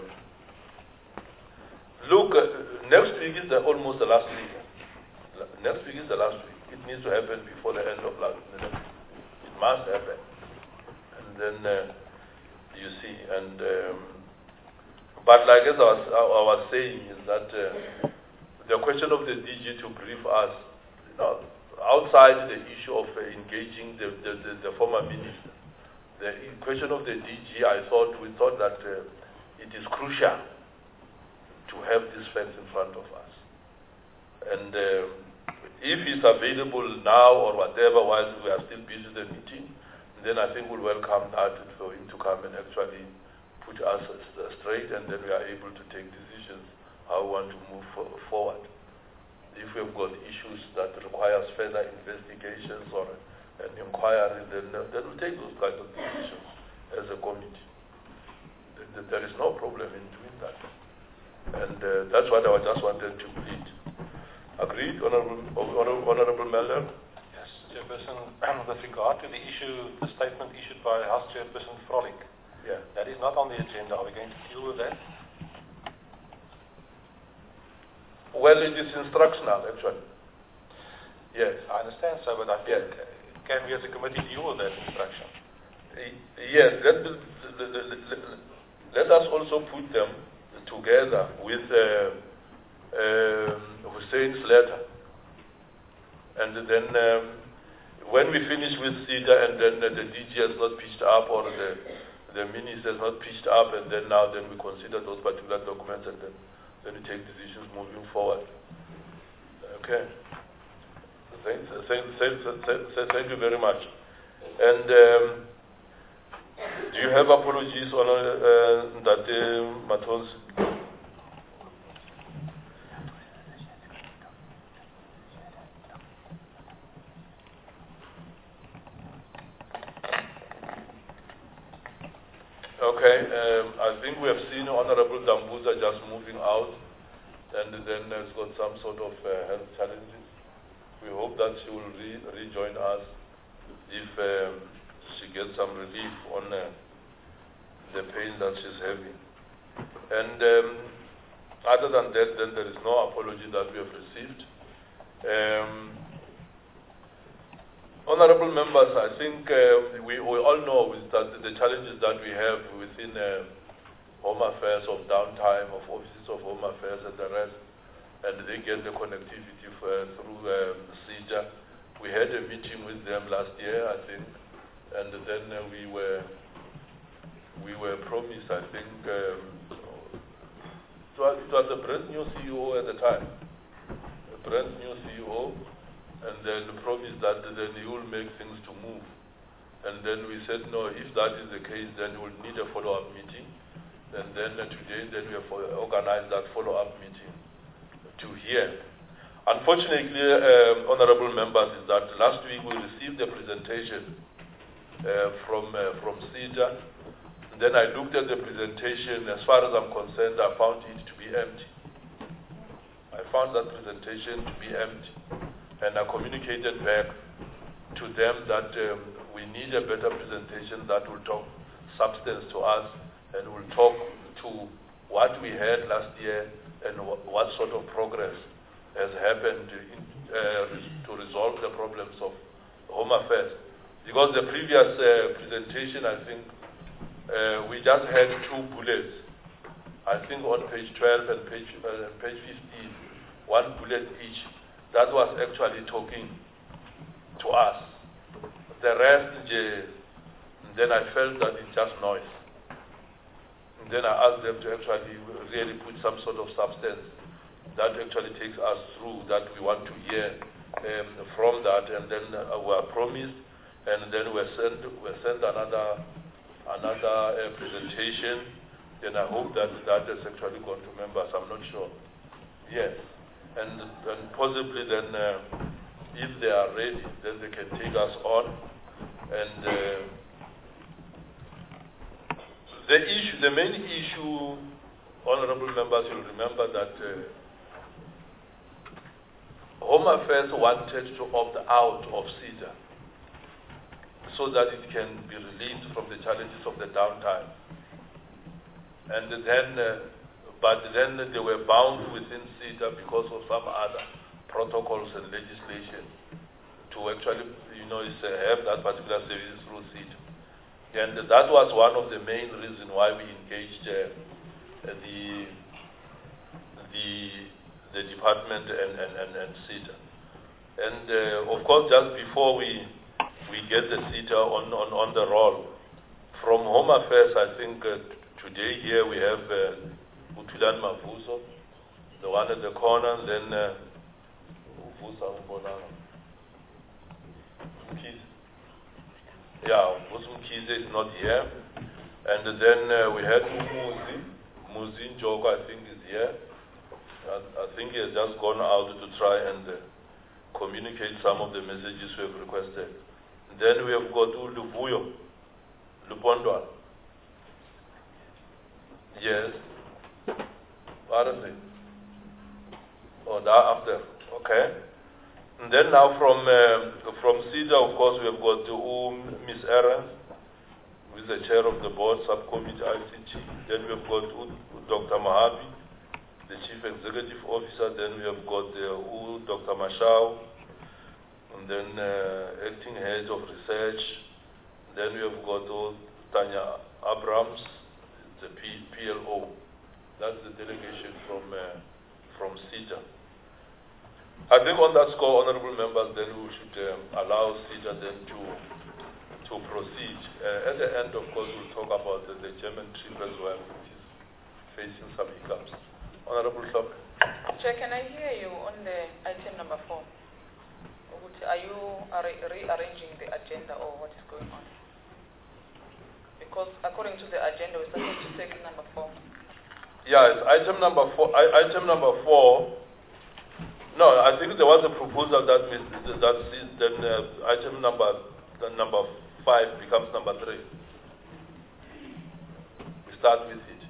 look, next week is almost the last week. Next week is the last week. It needs to happen before the end of last week. It must happen. And then you see, and but like as I was saying, is that the question of the DG to brief us, outside the issue of engaging the former minister, the question of the DG, we thought that it is crucial to have these facts in front of us. And if he's available now or whatever, while we are still busy with the meeting, then I think we'll welcome that for him to come and actually put us straight, and then we are able to take decisions how we want to move forward. If we've got issues that requires further investigations or an inquiry, then we'll take those kinds of decisions as a committee. There is no problem in doing that. And that's what I just wanted to plead. Agreed, Honorable Melder? Yes, Chairperson, with regard to the issue, the statement issued by House Chairperson Frolik, yeah, that is not on the agenda. Are we going to deal with that? Well, it is instructional, actually. Yes. I understand, sir, but I think, can we as a committee deal with that instruction? Yes, let us also put them together with Hussein's letter. And then when we finish with SETA, and then the DG has not pitched up, or the minister has not pitched up, and then we consider those particular documents, and then we take decisions moving forward. Okay. Thank you very much. And Do you have apologies on that, Matos? Okay, I think we have seen Honorable Dambuza just moving out, and then has got some sort of health challenges. We hope that she will rejoin us if she gets some relief on the pain that she's having. And other than that, then there is no apology that we have received. Honorable members, I think we all know that the challenges that we have within Home Affairs of downtime, of offices of Home Affairs and the rest, and they get the connectivity through CEJA. We had a meeting with them last year, I think, and then we were promised, I think, it was a brand new CEO at the time, a brand new CEO, and then promised that then he will make things to move. And then we said, no, if that is the case, then we'll need a follow-up meeting. And then today, then we have organized that follow-up meeting to hear. Unfortunately, honorable members, is that last week we received a presentation from CEJA. Then I looked at the presentation. As far as I'm concerned, I found it to be empty. I found that presentation to be empty. And I communicated back to them that we need a better presentation that will talk substance to us and will talk to what we had last year and what sort of progress has happened to resolve the problems of Home Affairs. Because the previous presentation, I think, we just had 2 bullets. I think on page 12 and page 15, 1 bullet each. That was actually talking to us. The rest, then I felt that it's just noise. And then I asked them to actually really put some sort of substance that actually takes us through that we want to hear from that. And then we are promised, and then we sent another presentation. Then I hope that has actually gone to members. I'm not sure. Yes. And possibly then, if they are ready, then they can take us on. And the main issue, honorable members, you'll remember that Home Affairs wanted to opt out of CEJA so that it can be released from the challenges of the downtime. And then but then they were bound within CEJA because of some other protocols and legislation to actually, have that particular service through CEJA. And that was one of the main reasons why we engaged the department and CEJA. And of course, just before we get the CEJA on the roll, from Home Affairs, I think today here we have Utulan Mavuso, the one at the corner, then Vusa Mbonana. Yeah, Vusa Mkize is not here. And then we had Muzi Njogo, I think, is here. I think he has just gone out to try and communicate some of the messages we have requested. Then we have got Luvuyo, Lupondwa. Yes. Pardon. Oh, thereafter. Okay. And then now from CEJA, of course, we have got Miss Aaron, who is the chair of the board, subcommittee ICT. Then we have got Dr. Mahabi, the chief executive officer. Then we have got Dr. Mashao, and then acting head of research. Then we have got Tanya Abrams, the PLO. That's the delegation from CEJA. I think on that score, honorable members, then we should allow CEJA then to proceed. At the end, of course, we'll talk about the German trip as well, which is facing some hiccups. Honorable Shop. Chair, can I hear you on the item number 4? Are you rearranging the agenda or what is going on? Because according to the agenda, we're supposed to take number 4. Yeah, it's item number 4. Item number 4. No, I think there was a proposal that item number 5 becomes number 3. We start with it.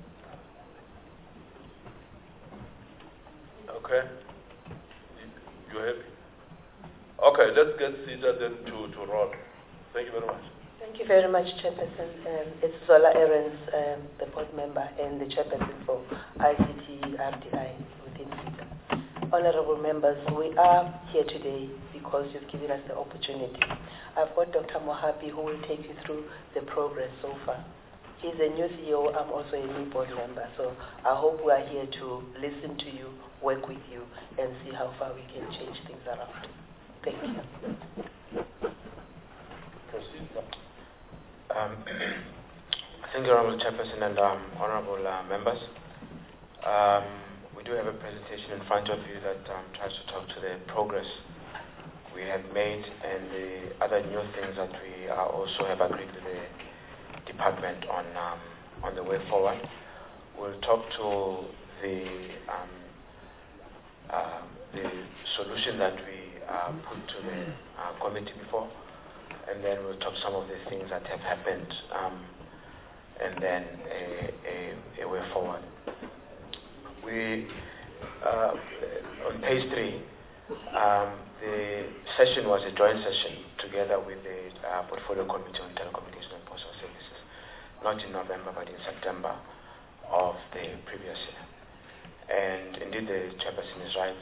Okay. You happy? Okay, let's get Sita then to roll. Thank you very much. Thank you very much, Chairperson. It's Zola Ahrens, the board member and the chairperson for ICT RDI within SITA. Honorable members, we are here today because you've given us the opportunity. I've got Dr. Mohapi who will take you through the progress so far. He's a new CEO, I'm also a new board member, so I hope we are here to listen to you, work with you, and see how far we can change things around. Thank you. Proceed. Thank you, Honorable Chairperson and honorable members. We do have a presentation in front of you that tries to talk to the progress we have made and the other new things that we also have agreed with the department on the way forward. We'll talk to the solution that we put to the committee before, and then we'll talk some of the things that have happened, and then a way forward. We, on page 3, the session was a joint session together with the Portfolio Committee on Telecommunication and Postal Services, not in November but in September of the previous year. And indeed the chairperson is right.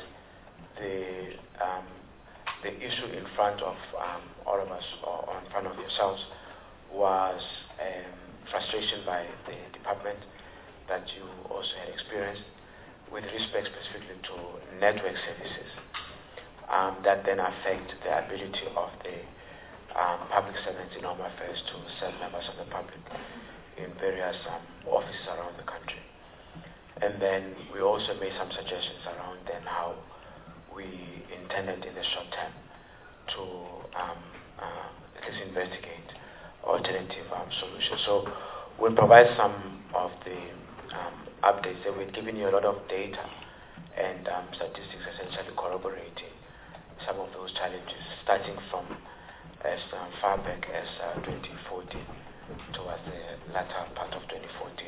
The issue in front of all of us, or in front of yourselves, was frustration by the department that you also had experienced with respect specifically to network services that then affect the ability of the public servants in Home Affairs to serve members of the public in various offices around the country. And then we also made some suggestions around then how we intended in the short term to at least investigate alternative solutions. So we'll provide some of the updates. So we've given you a lot of data and statistics essentially corroborating some of those challenges, starting from as far back as 2014 towards the latter part of 2014.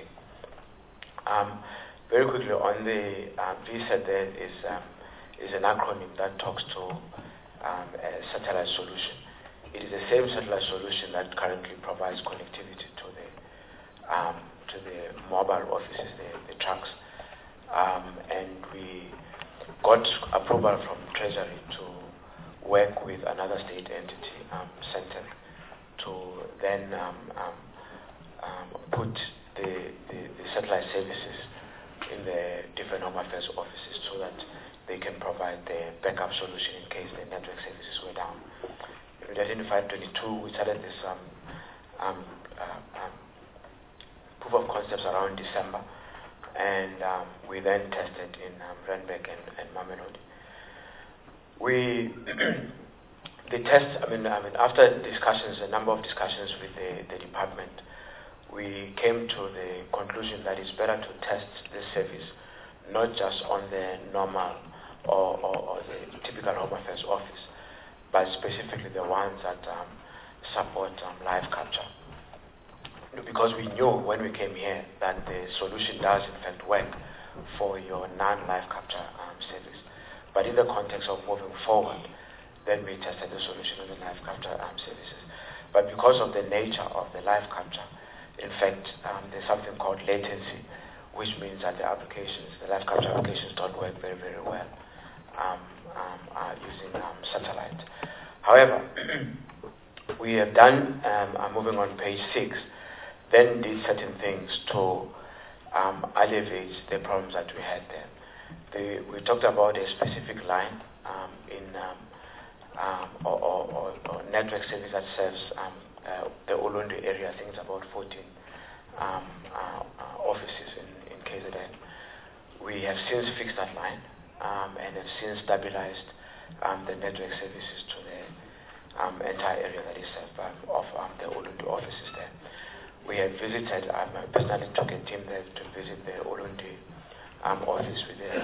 Very quickly on the VSAT, there is an acronym that talks to a satellite solution. It is the same satellite solution that currently provides connectivity to the mobile offices, the trucks, and we got approval from Treasury to work with another state entity, Centec, to then put the satellite services in the different Home Affairs offices so that they can provide the backup solution in case the network services were down. We identified 22. We started this proof of concepts around December, and we then tested in Randburg and Mamelodi. The test, after discussions, a number of discussions with the department, we came to the conclusion that it's better to test this service not just on the normal or the typical Home Affairs office, but specifically the ones that support live capture. Because we knew when we came here that the solution does in fact work for your non-live capture service. But in the context of moving forward, then we tested the solution on the live capture services. But because of the nature of the live capture, in fact, there's something called latency, which means that the live capture applications don't work very, very well using satellite. However, we have done, moving on page 6, then did certain things to alleviate the problems that we had there. We talked about a specific line or network service that serves the Ulundi area. I think it's about 14 offices in KZN. We have since fixed that line and have since stabilized the network services to the entire area that is served of the Ulundi offices there. We we had visited, I personally took a team there to visit the Ulundi office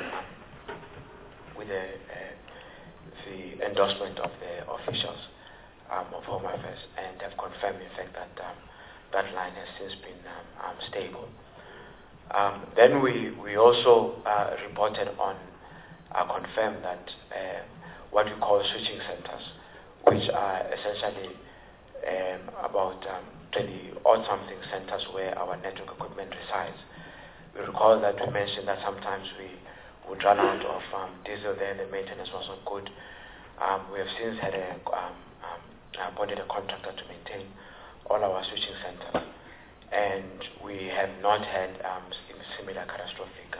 with the endorsement of the officials of Home Affairs, and have confirmed, in fact, that that line has since been stable. Then we also reported on, confirmed that what we call switching centers, which are essentially about 20-odd something centers where our network equipment resides. We recall that we mentioned that sometimes we would run out of diesel there, the maintenance was not good. We have since had appointed a contractor to maintain all our switching centers, and we have not had similar catastrophic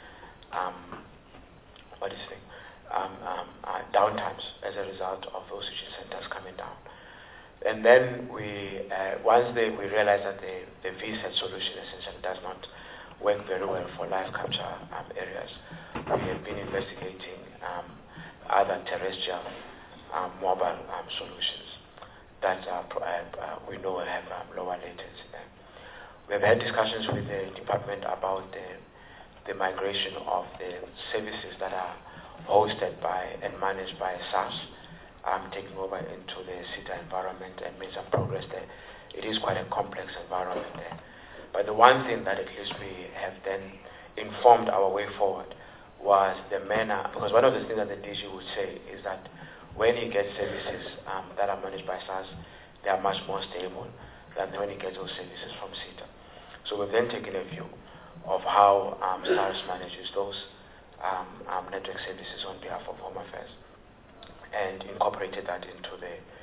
downtimes as a result of those switching centers coming down. And then once we realized that the VSAT solution essentially does not work very well for live capture areas, we have been investigating other terrestrial mobile solutions that we know have lower latency there. We have had discussions with the department about the migration of the services that are hosted by and managed by SARS, taking over into the SITA environment, and made some progress there. It is quite a complex environment there. But the one thing that at least we have then informed our way forward was the manner, because one of the things that the DG would say is that when he gets services that are managed by SARS, they are much more stable than when he gets those services from SITA. So we've then taken a view of how SARS manages those network services on behalf of Home Affairs, and incorporated that into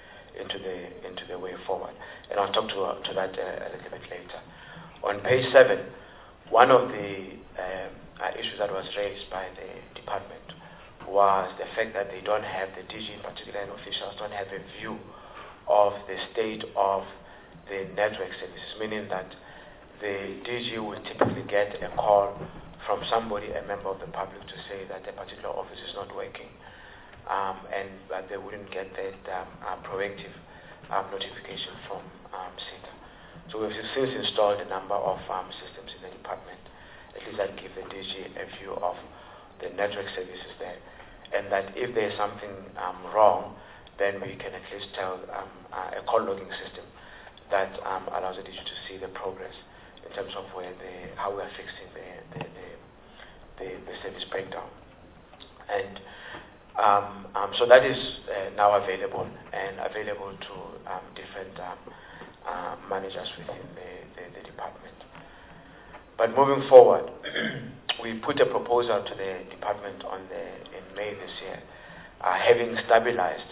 the way forward. And I'll talk to that a little bit later. On page 7, one of the issues that was raised by the department was the fact that they don't have, the DG in particular and officials don't have a view of the state of the network services, meaning that the DG would typically get a call from somebody, a member of the public, to say that a particular office is not working, and that they wouldn't get that proactive notification from SITA. So we've since installed a number of systems in the department, at least that give the DG a view of the network services there, and that if there's something wrong, then we can at least tell a call logging system that allows the DG to see the progress in terms of how we are fixing the service breakdown. And so that is now available to different managers within the department. But moving forward, we put a proposal to the department in May this year, having stabilized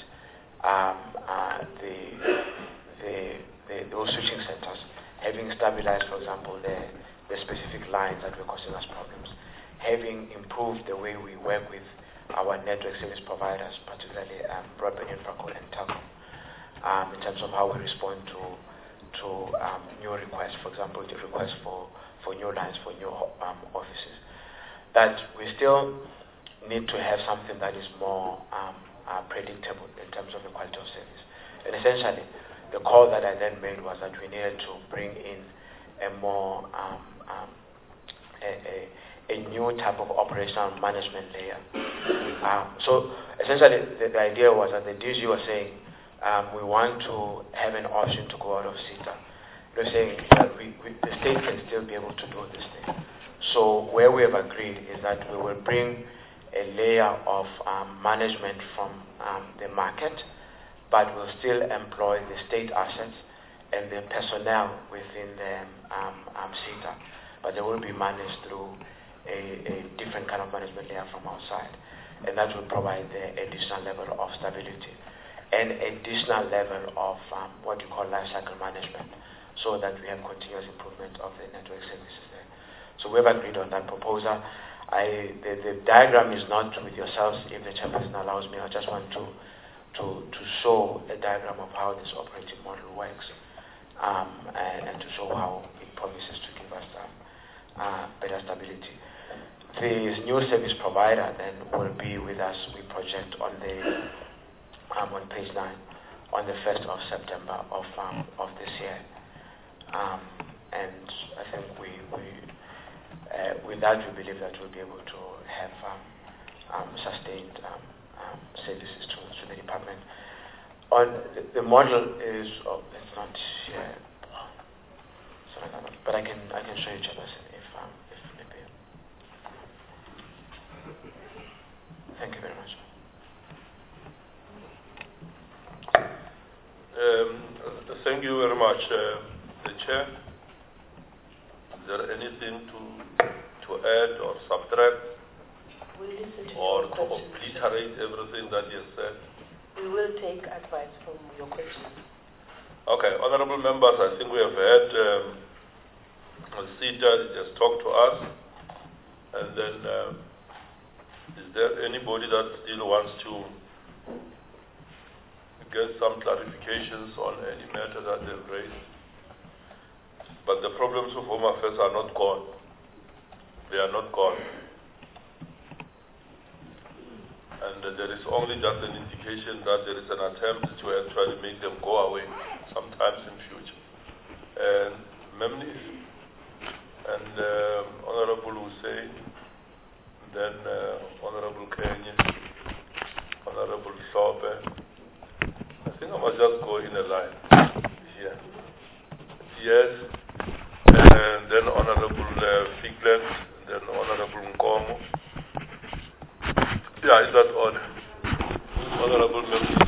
those switching centers, having stabilized, for example, the specific lines that were causing us problems, having improved the way we work with our network service providers, particularly Broadband Infraco and Telkom, in terms of how we respond to new requests, for example, the requests for new lines, for new offices, that we still need to have something that is more predictable in terms of the quality of service. And essentially, the call that I then made was that we needed to bring in a more a new type of operational management layer. So essentially, the idea was that the DG was saying we want to have an option to go out of SITA. They're saying that the state can still be able to do this thing. So where we have agreed is that we will bring a layer of management from the market, but we'll still employ the state assets and the personnel within the SITA, but they will be managed through a different kind of management layer from outside, and that will provide the additional level of stability and additional level of what you call life cycle management, so that we have continuous improvement of the network services there. So we've agreed on that proposal. The diagram is not with yourselves. If the chairperson allows me, I just want to show a diagram of how this operating model works, and to show how it promises to give us better stability. The new service provider then will be with us, we project on page 9, on the 1st of September of this year. and I think with that we believe that we'll be able to have sustained services to the department. On the model is it's not here, but I can show you, Chairperson, if maybe. Thank you very much. Thank you very much, the Chair. Is there anything to add or subtract or to obliterate everything that you said? We will take advice from your questions. Okay, honorable members, I think we have had CETA just talk to us, and then is there anybody that still wants to get some clarifications on any matter that they've raised? But the problems of Home Affairs are not gone. They are not gone. And there is only just an indication that there is an attempt to actually make them go away sometimes in future. And Memnis and Honorable Hussein, then Honorable Kenya, Honorable Sobe. I think I must just go in a line here. Yes, and then Honorable Figland, then Honorable Nkomo. Yeah, in that order. Honorable Member.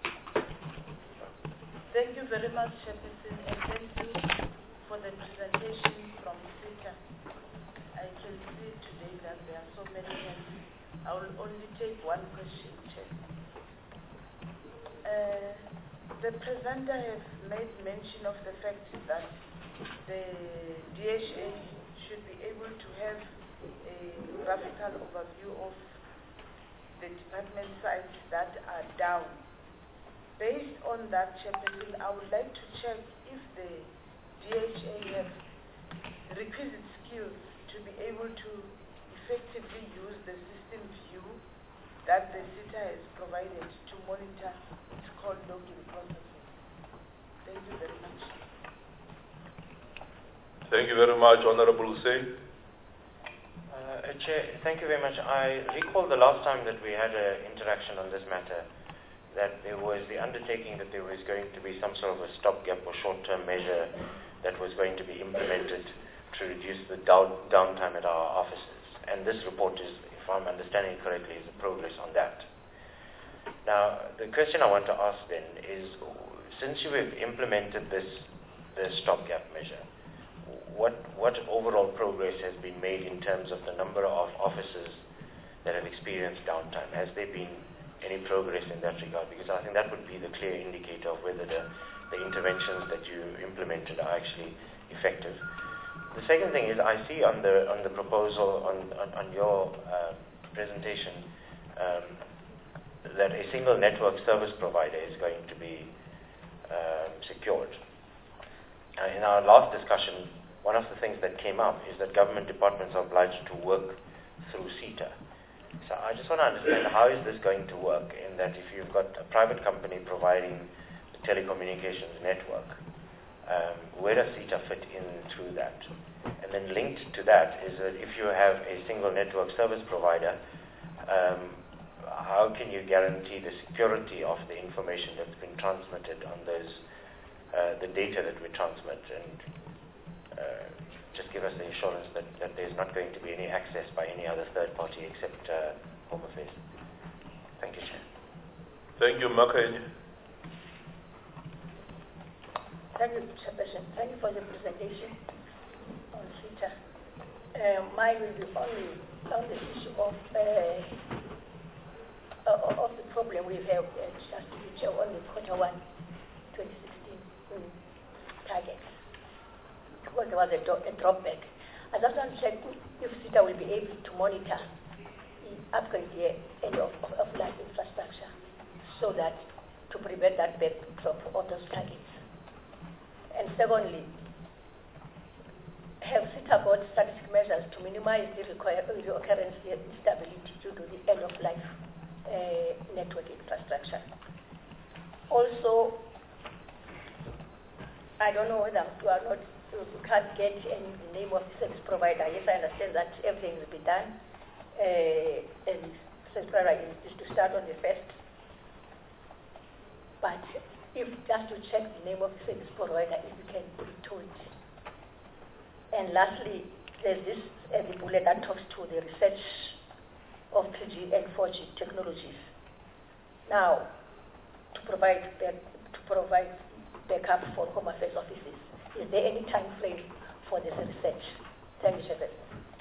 Thank you very much, Chairperson, and thank you for the presentation from CETA. I can see today that there are so many hands. I will only take one question, Chair. The presenter has made mention of the fact that the DHA should be able to have a graphical overview of the department sites that are down. Based on that, Chairperson, I would like to check if the DHA have requisite skills to be able to effectively use the system view that the CETA has provided to monitor its call logging processes. Thank you very much. Thank you very much, Honorable Hussein. Chair, thank you very much. I recall the last time that we had an interaction on this matter, that there was the undertaking that there was going to be some sort of a stopgap or short-term measure that was going to be implemented to reduce the downtime at our offices. And this report is, if I'm understanding it correctly, is a progress on that. Now, the question I want to ask then is, since you have implemented this stopgap measure, what overall progress has been made in terms of the number of officers that have experienced downtime? Has there been any progress in that regard? Because I think that would be the clear indicator of whether the interventions that you implemented are actually effective. The second thing is, I see on the proposal on your presentation that a single network service provider is going to be secured. In our last discussion, one of the things that came up is that government departments are obliged to work through CETA. So I just want to understand, how is this going to work, in that if you've got a private company providing the telecommunications network, where does CETA fit in through that? And then linked to that is that if you have a single network service provider, how can you guarantee the security of the information that's been transmitted on those, the data that we transmit, and just give us the assurance that there's not going to be any access by any other third party except Home Affairs. Thank you, Chair. Thank you, Makeni. Thank you, Chairperson. Thank you for the presentation on CETA. Mine will be only on the issue of the problem we have just to be sure on the Q1 2016 target. Because there was a drop back. I just want to check if CETA will be able to monitor the upgrade year of life infrastructure, so that to prevent that backdrop of those targets. And secondly, have CETA got static measures to minimize the occurrence of instability due to the end of life network infrastructure? Also, I don't know whether you are not you can't get any name of the service provider. Yes, I understand that everything will be done, and service provider is to start on the 1st. But if just to check the name of the service provider, if you can be told. And lastly, there's this the bullet that talks to the research of 3G and 4G technologies. Now, to provide backup for Home Affairs offices, is there any time frame for this research? Thank you, Chairman.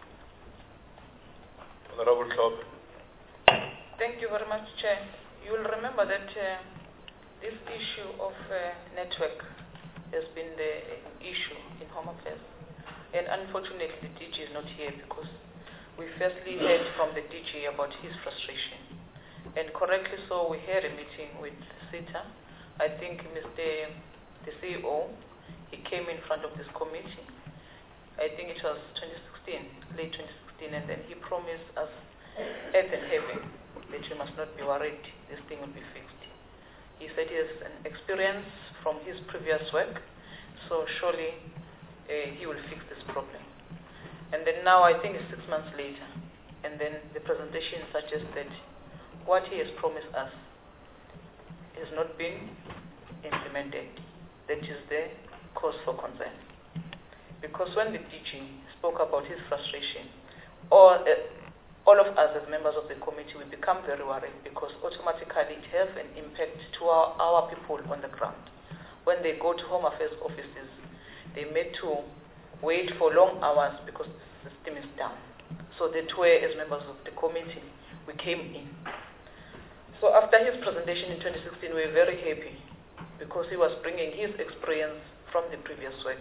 Honorable Klopp. Thank you very much, Chair. You will remember that this issue of network has been the issue in Home Affairs. And unfortunately, the DG is not here because we firstly heard from the DG about his frustration. And correctly so, we had a meeting with SETA. I think the CEO, he came in front of this committee. I think it was 2016, late 2016, and then he promised us earth and heaven that we must not be worried, this thing will be fixed. He said he has an experience from his previous work, so surely he will fix this problem. And then now I think it's 6 months later, and then the presentation suggests that what he has promised us has not been implemented. That is the cause for concern. Because when the DG spoke about his frustration, all of us as members of the committee, we become very worried because automatically it has an impact to our people on the ground. When they go to Home Affairs offices, they need to wait for long hours because the system is down. So that's where, as members of the committee, we came in. So after his presentation in 2016, we were very happy because he was bringing his experience from the previous work.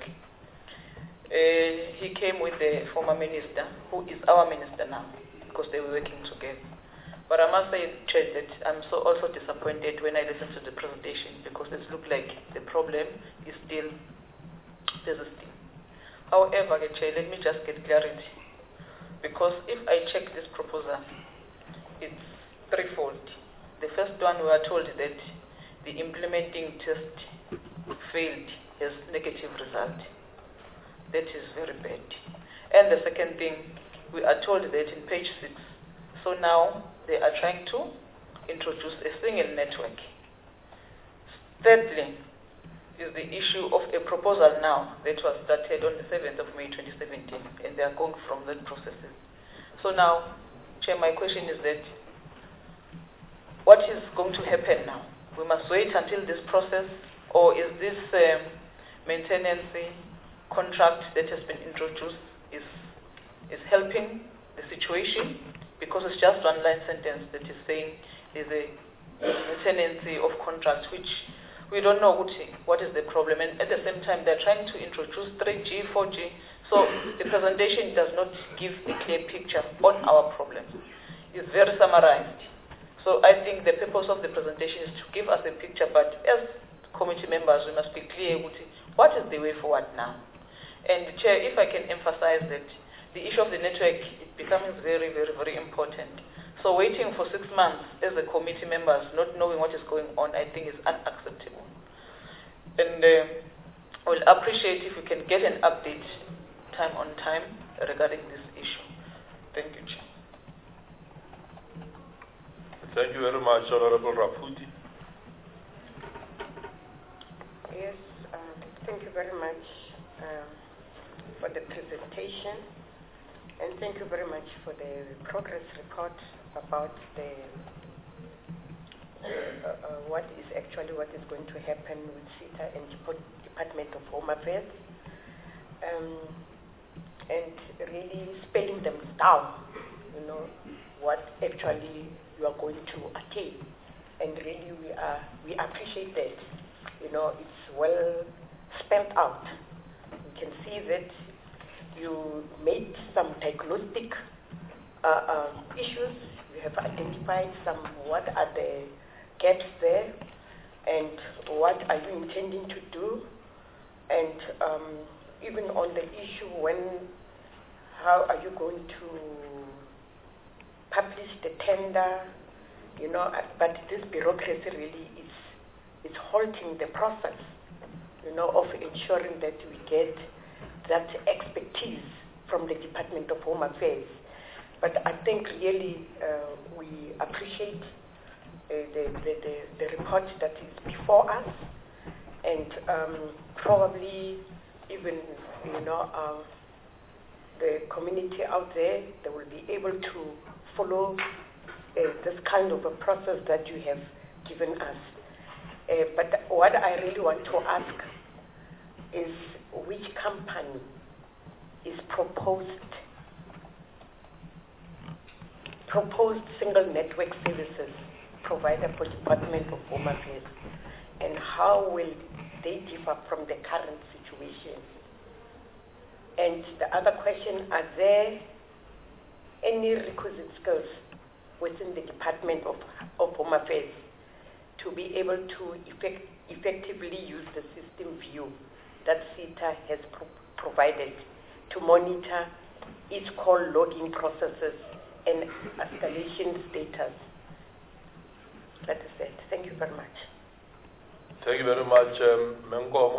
He came with the former minister, who is our minister now, because they were working together. But I must say, Chair, that I'm also disappointed when I listened to the presentation because it looked like the problem is still persisting. However, Chair, let me just get clarity. Because if I check this proposal, it's threefold. The first one, we are told that the implementing test failed as negative result. That is very bad. And the second thing, we are told that in page 6, so now they are trying to introduce a single network. Thirdly, is the issue of a proposal now that was started on the 7th of May 2017, and they are going from that process. So now, Chair, my question is that, what is going to happen now? We must wait until this process, or is this maintenance contract that has been introduced is helping the situation? Because it's just one line sentence that is saying there's a maintenance of contract, which we don't know what is the problem. And at the same time, they're trying to introduce 3G, 4G. So the presentation does not give a clear picture on our problems. It's very summarized. So I think the purpose of the presentation is to give us a picture, but as committee members, we must be clear what is the way forward now. And Chair, if I can emphasize that the issue of the network is becoming very, very, very important. So waiting for 6 months as a committee members, not knowing what is going on, I think is unacceptable. And I will appreciate if we can get an update time on time regarding this issue. Thank you, Chair. Thank you very much, Honorable Raputi. Yes, thank you very much for the presentation, and thank you very much for the progress report about the what is going to happen with SETA and Department of Home Affairs, and really spelling them down, what actually you are going to attain. And really we appreciate that. It's well spelled out. We can see that you made some diagnostic issues. You have identified what are the gaps there, and what are you intending to do, and even on the issue how are you going to publish the tender, but this bureaucracy really is halting the process, of ensuring that we get that expertise from the Department of Home Affairs. But I think really we appreciate the report that is before us, and probably even, the community out there, they will be able to follow this kind of a process that you have given us. But what I really want to ask is which company is proposed single network services provider for Department of Home Affairs, and how will they differ from the current situation? And the other question, are there any requisite skills within the Department of Home Affairs to be able to effectively use the system view that CETA has provided to monitor each call logging processes and escalation status? That is it. Thank you very much. Thank you very much, Menkomo.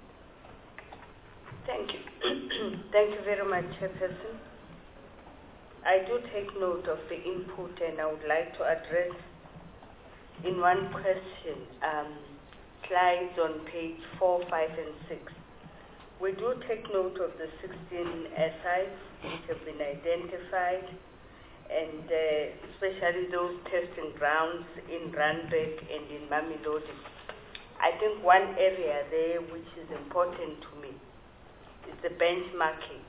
Thank you. Thank you very much, Chairperson. I do take note of the input, and I would like to address in one question slides on page 4, 5, and 6. We do take note of the 16 sites which have been identified, and especially those testing grounds in Randburg and in Mamelodi. I think one area there which is important to me is the benchmarking.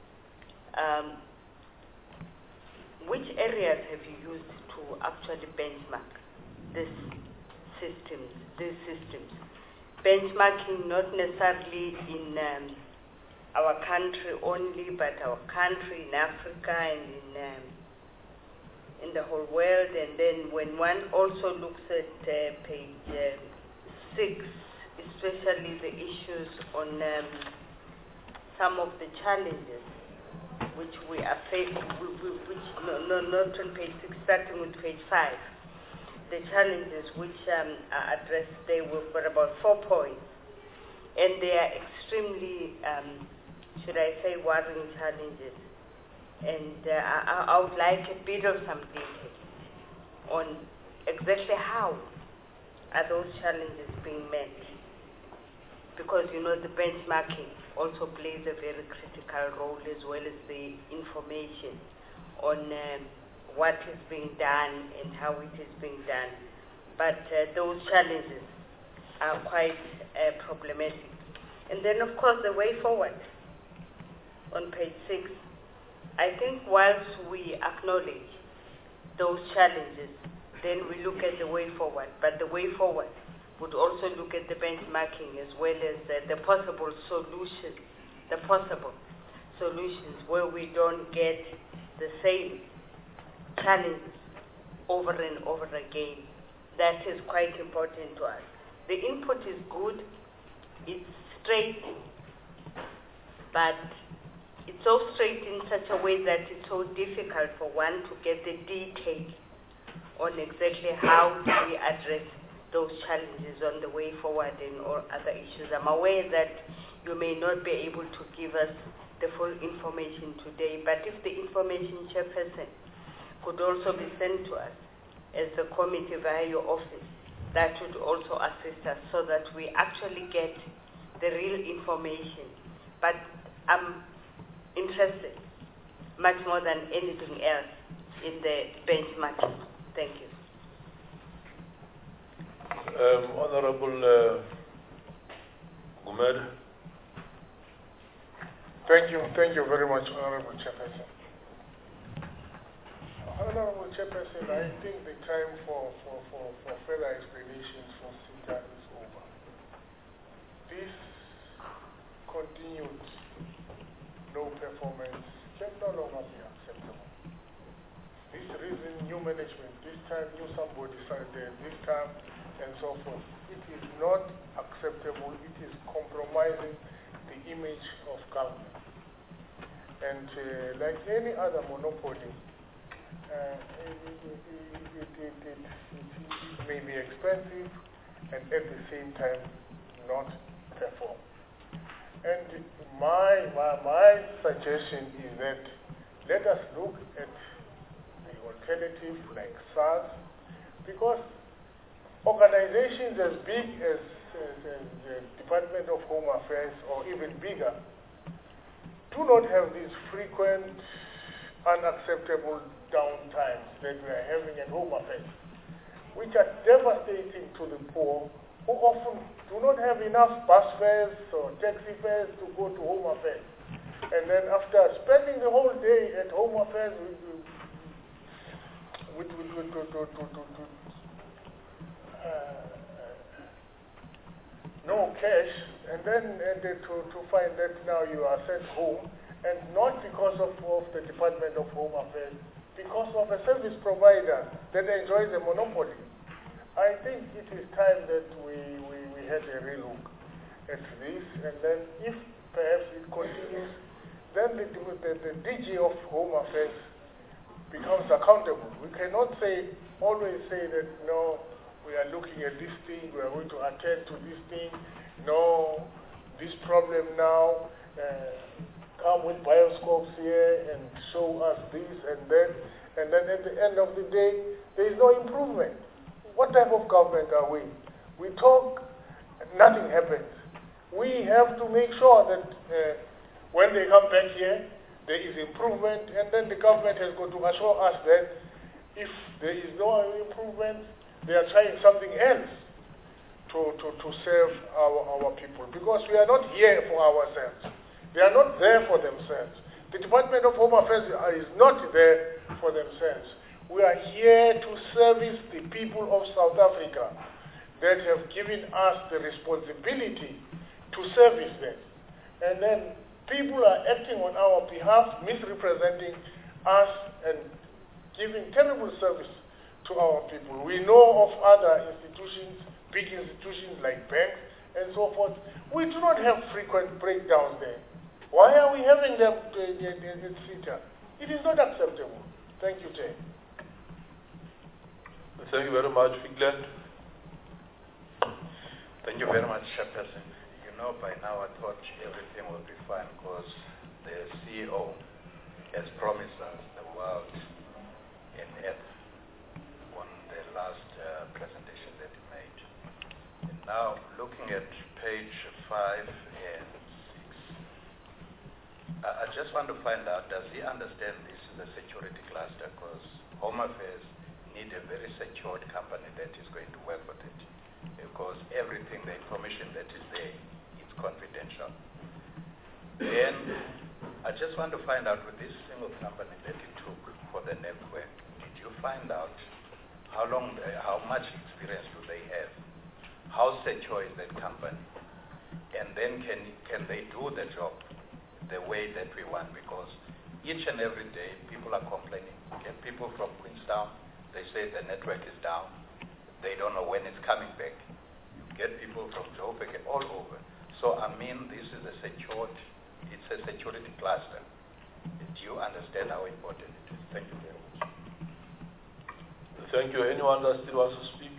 Which areas have you used to actually benchmark these systems? Benchmarking not necessarily in our country only, but our country, in Africa, and in the whole world. And then when one also looks at page 6, especially the issues on some of the challenges which we are facing, not on page 6, starting with page 5, the challenges which are addressed there were for about 4 points, and they are extremely, should I say, worrying challenges. And I would like a bit of some detail on exactly how are those challenges being met, because the benchmarking also plays a very critical role, as well as the information on what is being done and how it is being done. But those challenges are quite problematic. And then, of course, the way forward on page 6. I think whilst we acknowledge those challenges, then we look at the way forward. But the way forward would also look at the benchmarking, as well as the possible solutions, where we don't get the same challenges over and over again. That is quite important to us. The input is good, it's straight, but it's so straight in such a way that it's so difficult for one to get the detail on exactly how do we address those challenges on the way forward and all other issues. I'm aware that you may not be able to give us the full information today, but if the information, Chairperson, could also be sent to us as a committee via your office, that would also assist us so that we actually get the real information. But I'm interested, much more than anything else, in the benchmarking. Thank you. Honorable Gumede. Thank you very much, Honorable Chairperson. Honorable Chairperson, I think the time for further explanations for CETA is over. This continued low performance can no longer be acceptable. This reason, new management, this time new somebody started there, this time, and so forth. It is not acceptable. It is compromising the image of government. And like any other monopoly, it may be expensive and at the same time not perform. And my suggestion is that let us look at the alternative like SARS, because organizations as big as the Department of Home Affairs or even bigger do not have these frequent, unacceptable downtimes that we are having at Home Affairs, which are devastating to the poor, who often do not have enough bus fares or taxi fares to go to Home Affairs. And then after spending the whole day at Home Affairs with no cash, and then to find that now you are sent home, and not because of the Department of Home Affairs, because of a service provider that enjoys a monopoly. I think it is time that we had a relook at this, and then if perhaps it continues, then the DG of Home Affairs becomes accountable. We cannot always say that, no, we are looking at this thing, we are going to attend to this thing, no, this problem now, come with bioscopes here and show us this and that, and then at the end of the day, there is no improvement. What type of government are we? We talk, nothing happens. We have to make sure that when they come back here, there is improvement, and then the government has got to assure us that if there is no improvement, they are trying something else to serve our people. Because we are not here for ourselves. They are not there for themselves. The Department of Home Affairs is not there for themselves. We are here to service the people of South Africa that have given us the responsibility to service them. And then people are acting on our behalf, misrepresenting us and giving terrible service to our people. We know of other institutions, big institutions like banks and so forth. We do not have frequent breakdowns there. Why are we having them in SETA? It is not acceptable. Thank you, Chair. Thank you very much, Fikland. Thank you very much, Chairperson. You know, by now I thought everything would be fine because the CEO has promised us the world in earth on the last presentation that he made. And now, looking at page 5 and 6, I just want to find out, does he understand this is a security cluster? Because Home Affairs need a very secured company that is going to work with it. Because everything, the information that is there, is confidential. Then, I just want to find out with this single company that it took for the network, did you find out how much experience do they have? How secure is that company? And then can they do the job the way that we want? Because each and every day, people are complaining. Get people from Queenstown, they say the network is down. They don't know when it's coming back. You get people from Joburg and all over. So, I mean, this is it's a security cluster. Do you understand how important it is? Thank you very much. Thank you. Anyone that still wants to speak?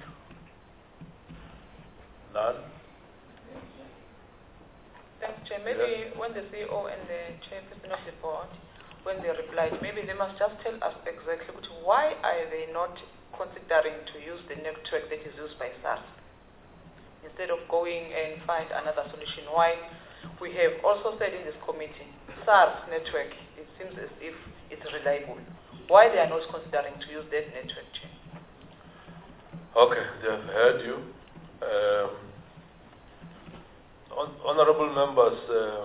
None? Thanks, Chair. Maybe when the CEO and the chairperson of the board, when they replied, maybe they must just tell us exactly why are they not considering to use the network that is used by SARS instead of going and find another solution. Why? We have also said in this committee, SARS network, it seems as if it's reliable. Why they are not considering to use that network, Chair? Okay, they have heard you. Honorable members,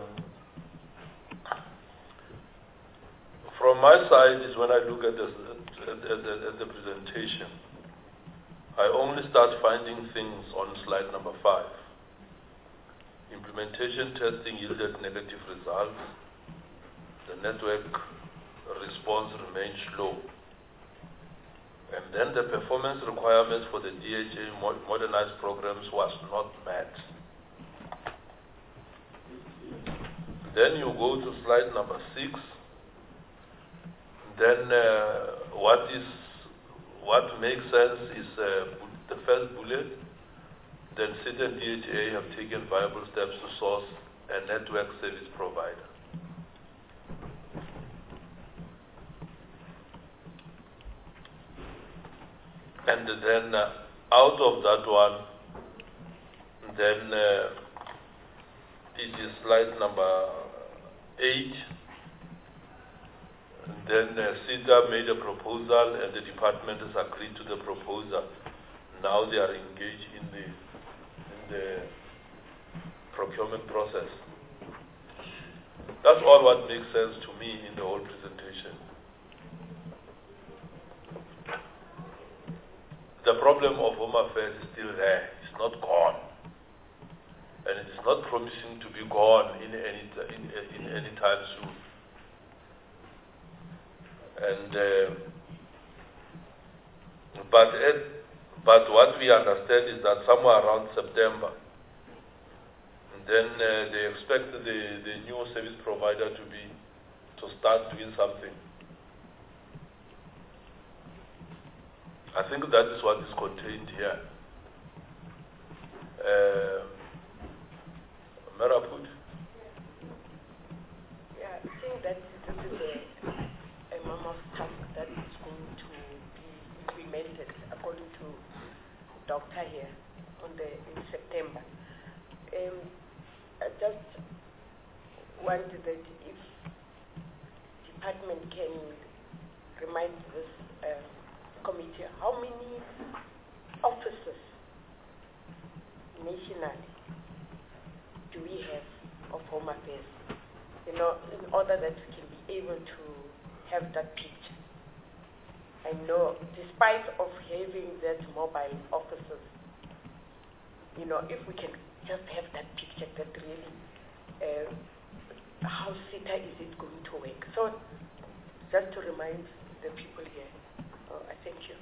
from my side is when I look at the presentation, I only start finding things on slide number 5. Implementation testing yielded negative results. The network response remained slow. And then the performance requirements for the DHA modernized programs was not met. Then you go to slide number 6. Then what makes sense is the first bullet. Then SETA and DHA have taken viable steps to source a network service provider. And then out of that one, then it is slide number 8. Then SEDA made a proposal and the department has agreed to the proposal. Now they are engaged in the procurement process. That's all what makes sense to me in the whole presentation. The problem of Home Affairs is still there. It's not gone. And it is not promising to be gone in any time soon. And but what we understand is that somewhere around September, then they expect the new service provider to start doing something. I think that is what is contained here. Maraput. Yeah, I think that this is a mammoth task that is going to be implemented according to Doctor here in September. I just wanted that if department can remind this committee how many officers nationally do we have of Home Affairs, in order that we can be able to have that picture. I know, despite of having that mobile officers, if we can just have that picture, that really, how SETA is it going to work? So, just to remind the people here. I thank you.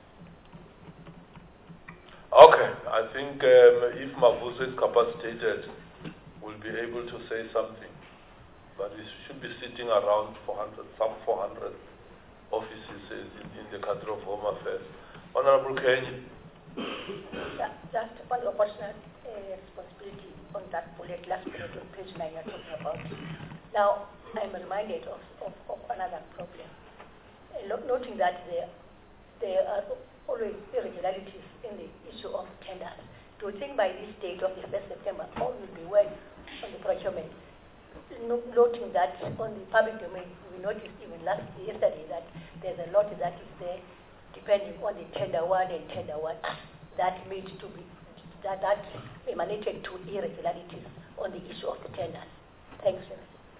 Okay, I think if Mavuso is capacitated, we'll be able to say something. But we should be sitting around 400 offices in the country of Home Affairs. Honorable Kenny. Just one operational responsibility on that bullet, last bullet on page 9 you're talking about. Now, I'm reminded of another problem. Noting that there are always irregularities in the issue of tenders. Do you think by this date of the 1st September, all will be well on the procurement? Noting that on the public domain, we noticed even yesterday that there's a lot that is there, depending on the tender 1 and tender 1, that needs to be, that emanated to irregularities on the issue of the tenders. Thanks, sir.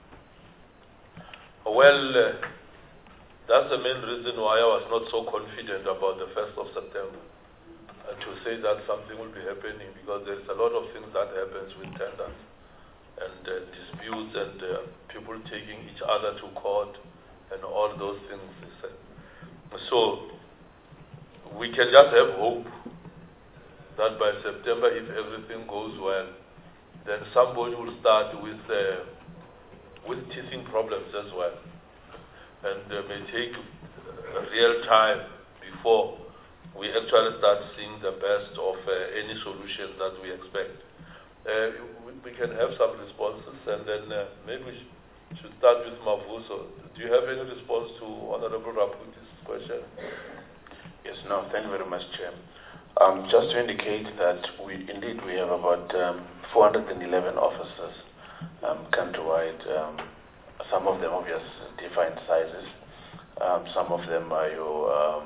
Well, that's the main reason why I was not so confident about the 1st of September. To say that something will be happening, because there's a lot of things that happens with tenders and disputes and people taking each other to court and all those things. So we can just have hope that by September, if everything goes well, then somebody will start with teething problems as well. And may take real time before we actually start seeing the best of any solution that we expect. We can have some responses, and then maybe we should start with Mavuso. Do you have any response to Honorable Raputi's question? Yes, no, thank you very much, Chair. Just to indicate that we have about 411 officers countrywide. Some of them obvious different sizes. Some of them are your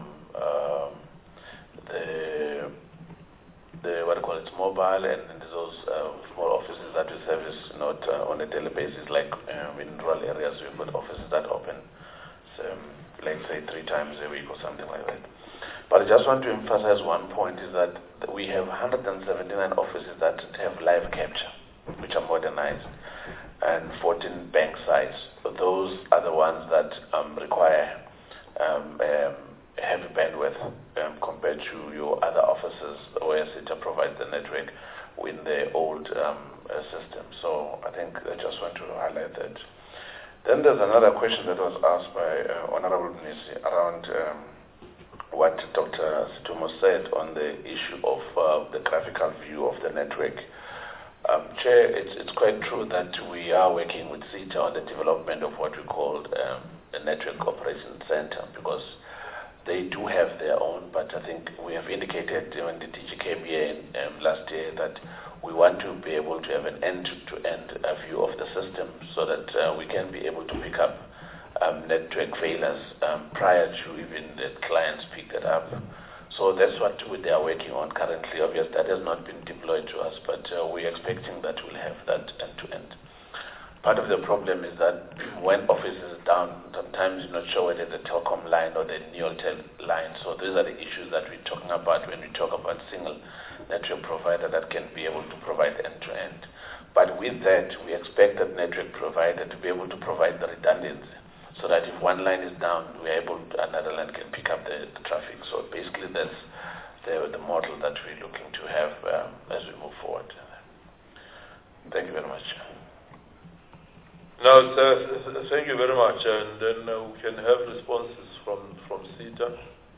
mobile, and those small offices that we service not on a daily basis, like in rural areas we've got offices that open, let's say 3 times a week or something like that. But I just want to emphasize one point is that we have 179 offices that have live capture, which are modernized, and 14 bank sites. Those are the ones that require heavy bandwidth compared to your other offices where SETA provides the network in the old system. So I think I just want to highlight that. Then there's another question that was asked by Honorable Mnisi around what Dr. Situmo said on the issue of the graphical view of the network. Chair, it's quite true that we are working with CETA on the development of what we call a network operations center, because they do have their own, but I think we have indicated when the DG came here last year that we want to be able to have an end-to-end view of the system so that we can be able to pick up network failures prior to even the clients pick that up. So that's what they are working on currently. Obviously, that has not been deployed to us, but we're expecting that we'll have that end-to-end. Part of the problem is that when office is down, sometimes you're not sure whether the telecom line or the Neotel line. So these are the issues that we're talking about when we talk about single network provider that can be able to provide end-to-end. But with that, we expect that network provider to be able to provide the redundancy, so that if one line is down, another line can pick up the traffic. So basically, that's the model that we're looking to have as we move forward. Thank you very much. No, sir, thank you very much. And then we can have responses from CETA.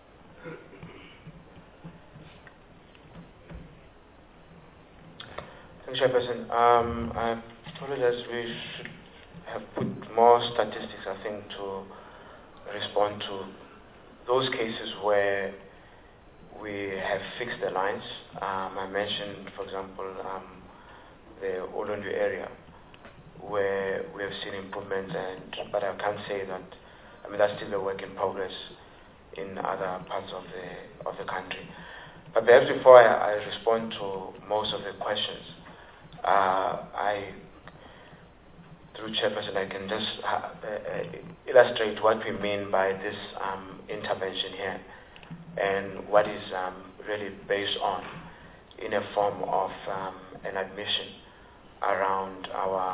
Thank you, Chairperson. I apologize, we should have put more statistics, I think, to respond to those cases where we have fixed the lines. I mentioned, for example, the Olondu area, where we have seen improvements, but I can't say that. I mean, that's still a work in progress in other parts of the country. But perhaps before I respond to most of the questions, through Chairperson, I can just illustrate what we mean by this intervention here, and what is really based on in a form of an admission around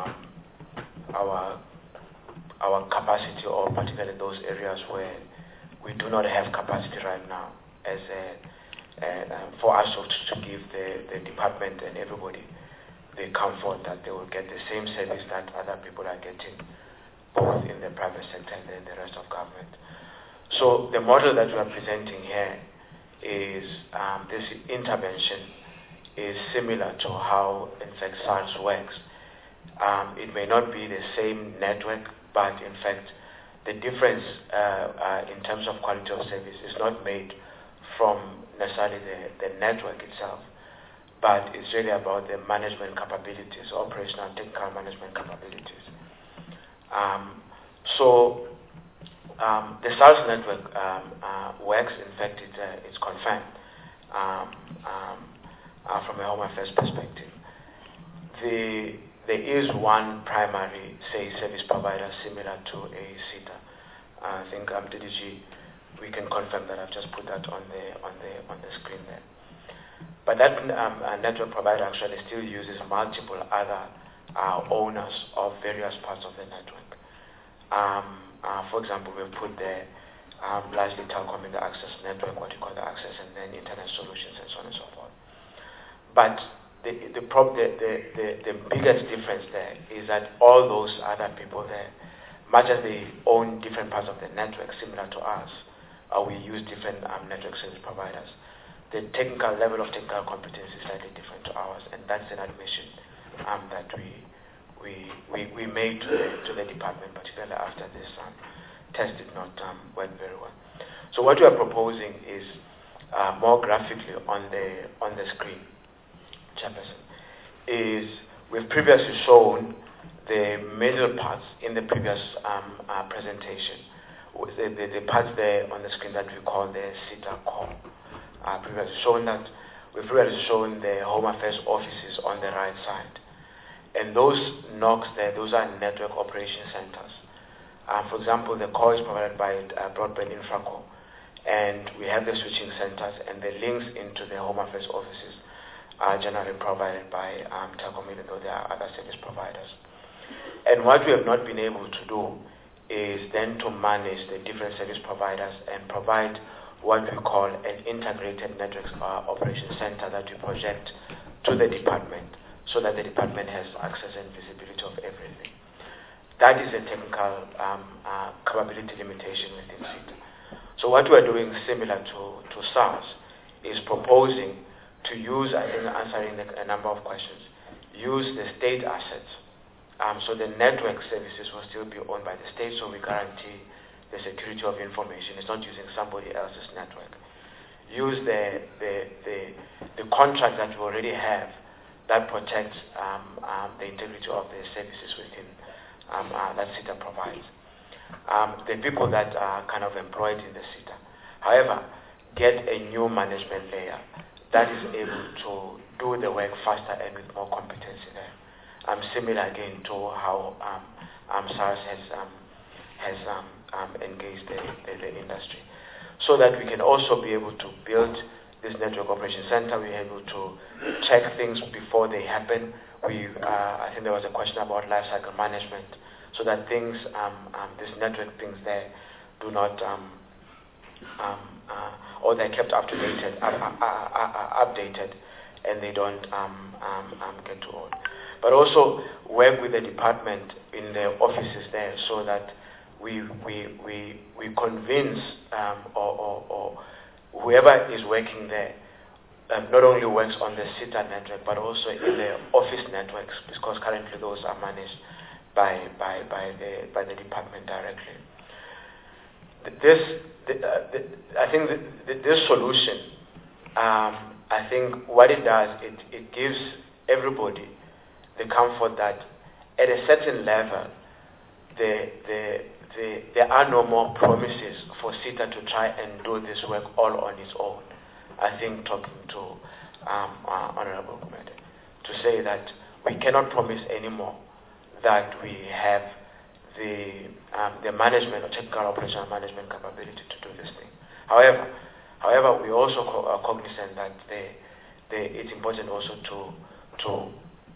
our capacity, or particularly those areas where we do not have capacity right now, as for us to give the department and everybody the comfort that they will get the same service that other people are getting, both in the private sector and in the rest of government. So the model that we are presenting here is this intervention is similar to how, in fact, SARS works. It may not be the same network, but in fact, the difference in terms of quality of service is not made from necessarily the network itself, but it's really about the management capabilities, operational technical management capabilities. The SARS network works. In fact, it's confirmed from a Home Affairs perspective. There is one primary, say, service provider similar to a CETA. I think DDG, we can confirm that. I've just put that on the screen there. But that network provider actually still uses multiple other owners of various parts of the network. For example, we've put there largely telecom in the access network, what you call the access, and then internet solutions, and so on and so forth. But the biggest difference there is that all those other people there, much as they own different parts of the network similar to us, we use different network service providers. The technical level of technical competence is slightly different to ours, and that's an admission that we made to the department, particularly after this test did not work very well. So what we are proposing is more graphically on the screen, Chairperson, is we've previously shown the middle parts in the previous presentation, the parts there on the screen that we call the CETA core. We've previously shown the Home Affairs offices on the right side. And those NOCs there, those are network operation centers. For example, the core is provided by Broadband Infraco, and we have the switching centers, and the links into the Home Affairs offices are generally provided by Telkom, even though there are other service providers. And what we have not been able to do is then to manage the different service providers and provide what we call an integrated network operation center that we project to the department, so that the department has access and visibility of everything. That is a technical capability limitation within CETA. So what we are doing, similar to SARS, is proposing to use, I think, answering a number of questions, use the state assets. So the network services will still be owned by the state, so we guarantee the security of information. It's not using somebody else's network. Use the contract that we already have that protects the integrity of the services within that SETA provides. The people that are kind of employed in the SETA, however, get a new management layer that is able to do the work faster and with more competency there. Similar again to how SARS has engaged the industry, so that we can also be able to build this network operation center. We're able to check things before they happen. I think there was a question about life cycle management, so that things, this network things there, do not, or they're kept updated, and they don't get too old. But also work with the department in the offices there, so that we convince or whoever is working there not only works on the SETA network but also in the office networks, because currently those are managed by the department directly. I think this solution, I think what it does, it gives everybody the comfort that at a certain level, there are no more promises for SETA to try and do this work all on its own. I think talking to Honorable Gumede, to say that we cannot promise anymore that we have the management or technical operational management capability to do this thing. However, we also are cognizant that it's important also to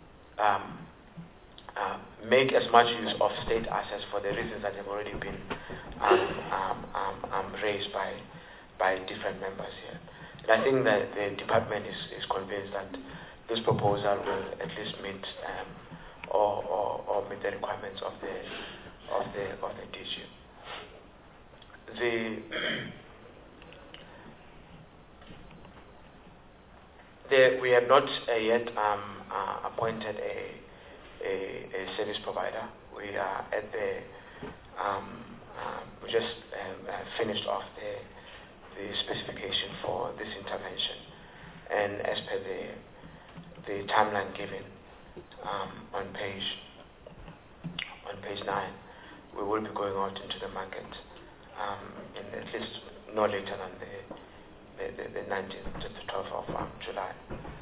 make as much use of state assets for the reasons that have already been raised by different members here. And I think that the department is convinced that this proposal will at least meet or meet the requirements of the DG. We have not yet appointed a service provider. We are at we just finished off the specification for this intervention, and as per the timeline given on page 9, we will be going out into the market in at least no later than the 19th to the 12th of July.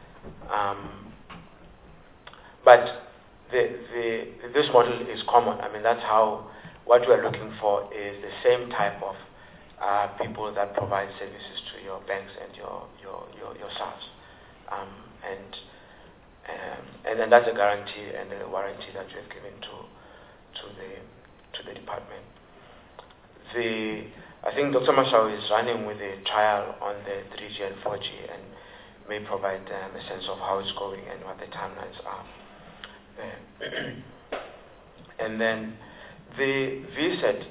But this model is common. I mean, that's how, what we're looking for is the same type of people that provide services to your banks and your SARS. And then that's a guarantee and a warranty that we've given to the department. I think Dr. Mashau is running with a trial on the 3G and 4G and may provide a sense of how it's going and what the timelines are. And then the VSET,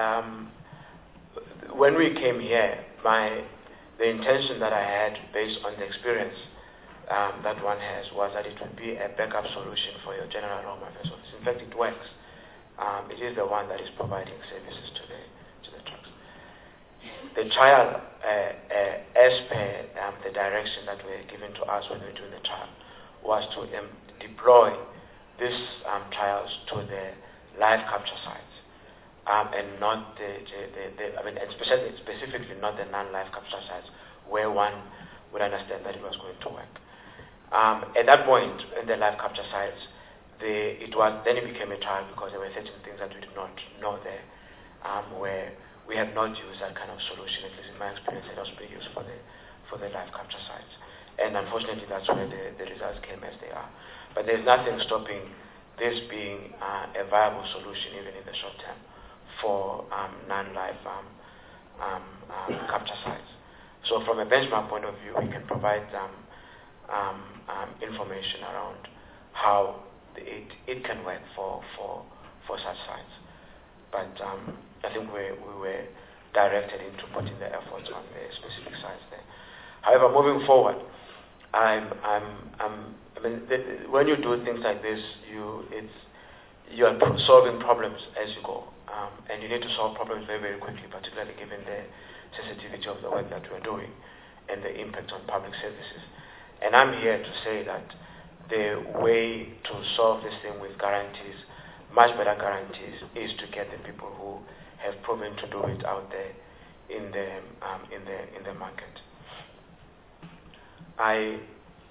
when we came here, the intention that I had based on the experience that one has was that it would be a backup solution for your General Home Affairs Office. In fact, it works. It is the one that is providing services to the trucks. The trial, as per the direction that were given to us when we were doing the trial, was to deploy these trials to the live capture sites, and not specifically not the non-live capture sites, where one would understand that it was going to work. At that point, in the live capture sites, it became a trial because there were certain things that we did not know there, where we have not used that kind of solution. At least in my experience, it was being used for the live capture sites, and unfortunately, that's where the results came as they are. But there's nothing stopping this being a viable solution even in the short term for non-live capture sites. So from a benchmark point of view, we can provide information around how it can work for such sites. But I think we were directed into putting the efforts on the specific sites there. However, moving forward, when you do things like this, you are solving problems as you go, and you need to solve problems very, very quickly, particularly given the sensitivity of the work that we're doing and the impact on public services. And I'm here to say that the way to solve this thing with guarantees, much better guarantees, is to get the people who have proven to do it out there in the market. I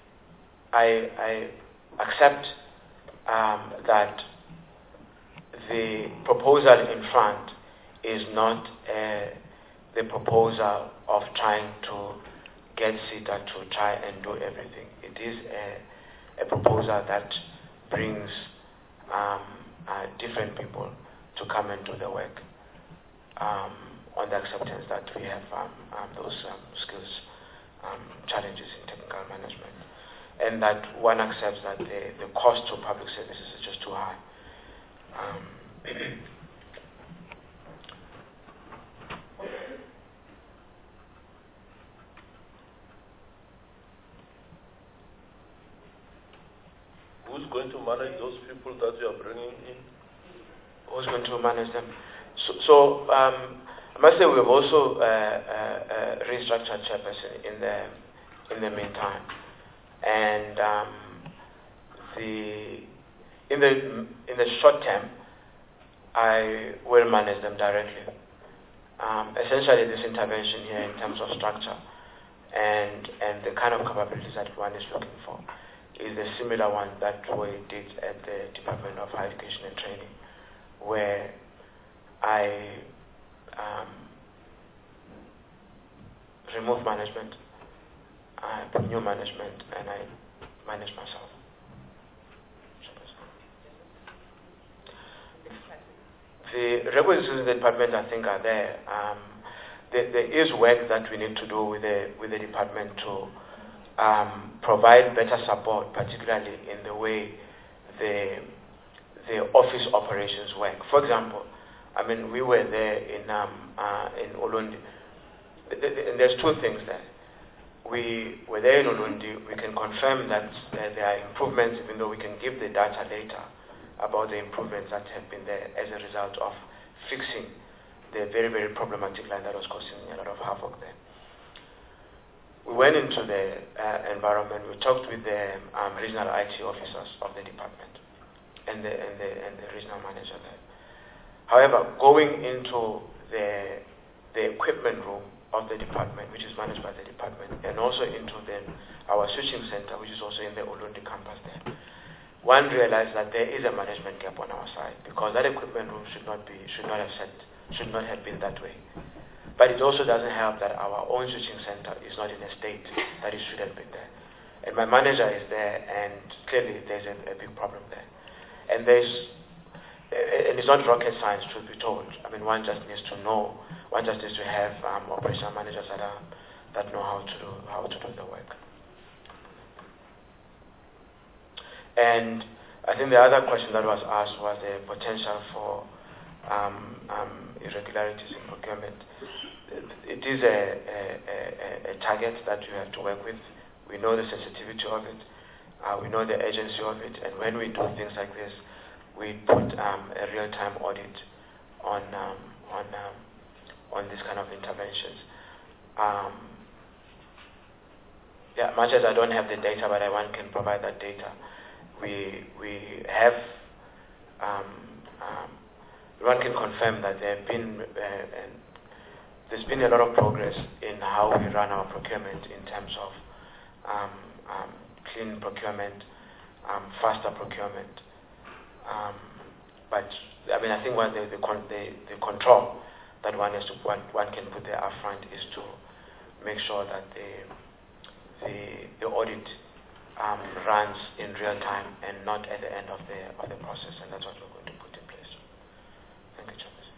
accept that the proposal in front is not the proposal of trying to get CETA to try and do everything. It is a proposal that brings different people to come and do the work on the acceptance that we have those skills challenges in technical management, and that one accepts that the cost to public services is just too high. Who's going to manage those people that you are bringing in? Who's going to manage them? So I must say we have also restructured chairperson in the meantime, and in the short term, I will manage them directly. Essentially, this intervention here in terms of structure and the kind of capabilities that one is looking for is a similar one that we did at the Department of Higher Education and Training, where I remove management, I put new management, and I manage myself. The requisitions in the department, I think, are there. There is work that we need to do with the department to provide better support, particularly in the way the office operations work. For example, I mean, we were there in Ulundi. There's two things there. We were there in Ulundi. We can confirm that there are improvements, even though we can give the data later about the improvements that have been there as a result of fixing the very, very problematic line that was causing a lot of havoc there. We went into the environment. We talked with the regional IT officers of the department and the regional manager there. However, going into the equipment room of the department, which is managed by the department, and also into our switching center, which is also in the Ulundi campus there, one realized that there is a management gap on our side, because that equipment room should not have been that way. But it also doesn't help that our own switching center is not in a state that it should have been there. And my manager is there, and clearly there's a big problem there. And it's not rocket science, truth be told. I mean, one just needs to have operational managers that know how to do the work. And I think the other question that was asked was the potential for irregularities in procurement. It is a target that you have to work with. We know the sensitivity of it. We know the urgency of it. And when we do things like this, we put a real-time audit on this kind of interventions. Much as I don't have the data, but one can provide that data. We have, one can confirm that there's been a lot of progress in how we run our procurement in terms of clean procurement, faster procurement. But I mean, I think the control that one can put there up front is to make sure that the audit runs in real time and not at the end of the process, and that's what we're going to put in place. Thank you, Chairperson.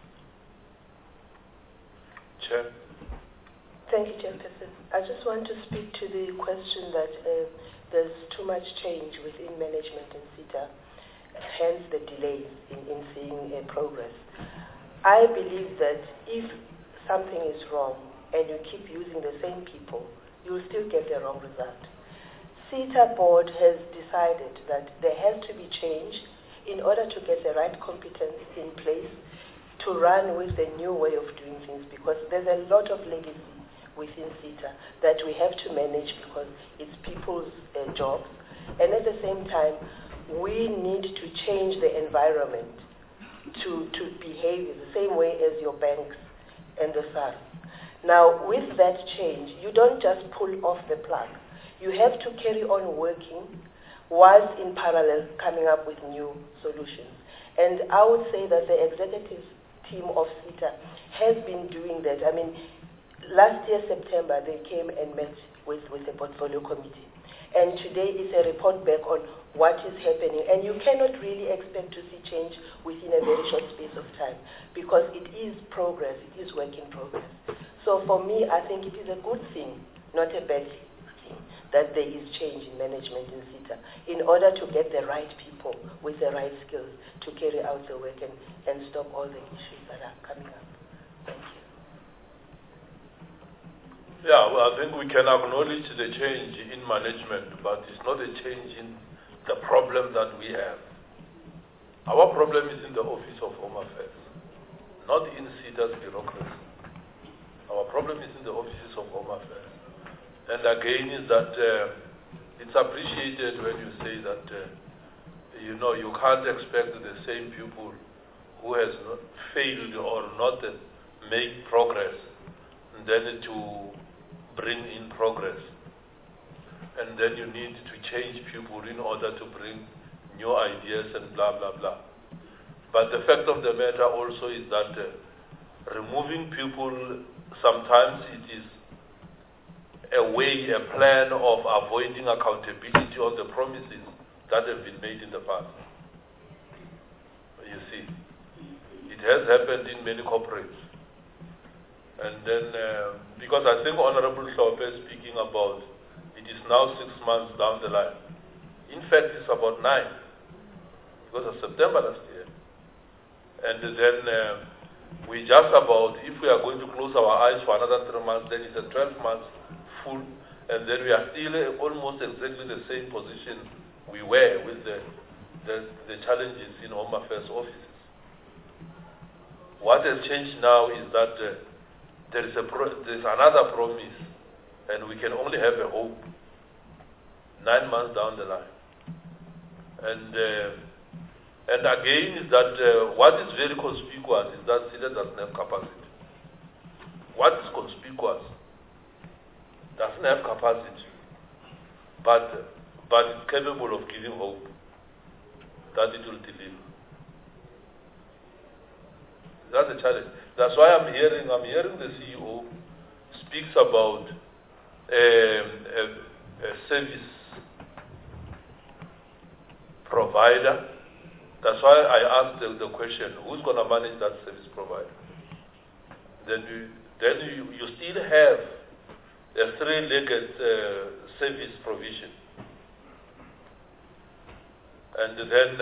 Chair. Thank you, Chairperson. I just want to speak to the question that there's too much change within management in CETA, hence the delays in seeing progress. I believe that if something is wrong and you keep using the same people, you will still get the wrong result. CETA board has decided that there has to be change in order to get the right competence in place to run with the new way of doing things, because there's a lot of legacy within CETA that we have to manage because it's people's jobs. And at the same time, we need to change the environment to behave the same way as your banks and the SARS. Now, with that change, you don't just pull off the plug. You have to carry on working whilst in parallel coming up with new solutions. And I would say that the executive team of CETA has been doing that. I mean, last year, September, they came and met with the portfolio committee. And today is a report back on what is happening. And you cannot really expect to see change within a very short space of time because it is progress, it is work in progress. So for me, I think it is a good thing, not a bad thing, that there is change in management in CETA in order to get the right people with the right skills to carry out the work and stop all the issues that are coming up. Thank you. Yeah, well, I think we can acknowledge the change in management, but it's not a change in the problem that we have. Our problem is in the Office of Home Affairs, not in CETA's bureaucracy. Our problem is in the Offices of Home Affairs. And again, is that it's appreciated when you say that, you can't expect the same people who has not failed or not made progress, and then to bring in progress. And then you need to change people in order to bring new ideas and blah, blah, blah. But the fact of the matter also is that removing people, sometimes it is a plan of avoiding accountability on the promises that have been made in the past. You see, it has happened in many corporates. And then, because I think Honorable Hlophe is speaking about, it is now 6 months down the line. In fact, it's about 9, because of September last year. And then we just about, if we are going to close our eyes for another 3 months, then it's a 12 months full, and then we are still almost exactly the same position we were with the challenges in Home Affairs offices. What has changed now is that there's another promise, and we can only have a hope 9 months down the line. And again, is that what is very conspicuous is that CETA doesn't have capacity. What is conspicuous doesn't have capacity, but it's capable of giving hope that it will deliver. That's a challenge. That's why I'm hearing the CEO speaks about a service provider. That's why I asked the question, who's going to manage that service provider? Then you still have a three-legged service provision. And then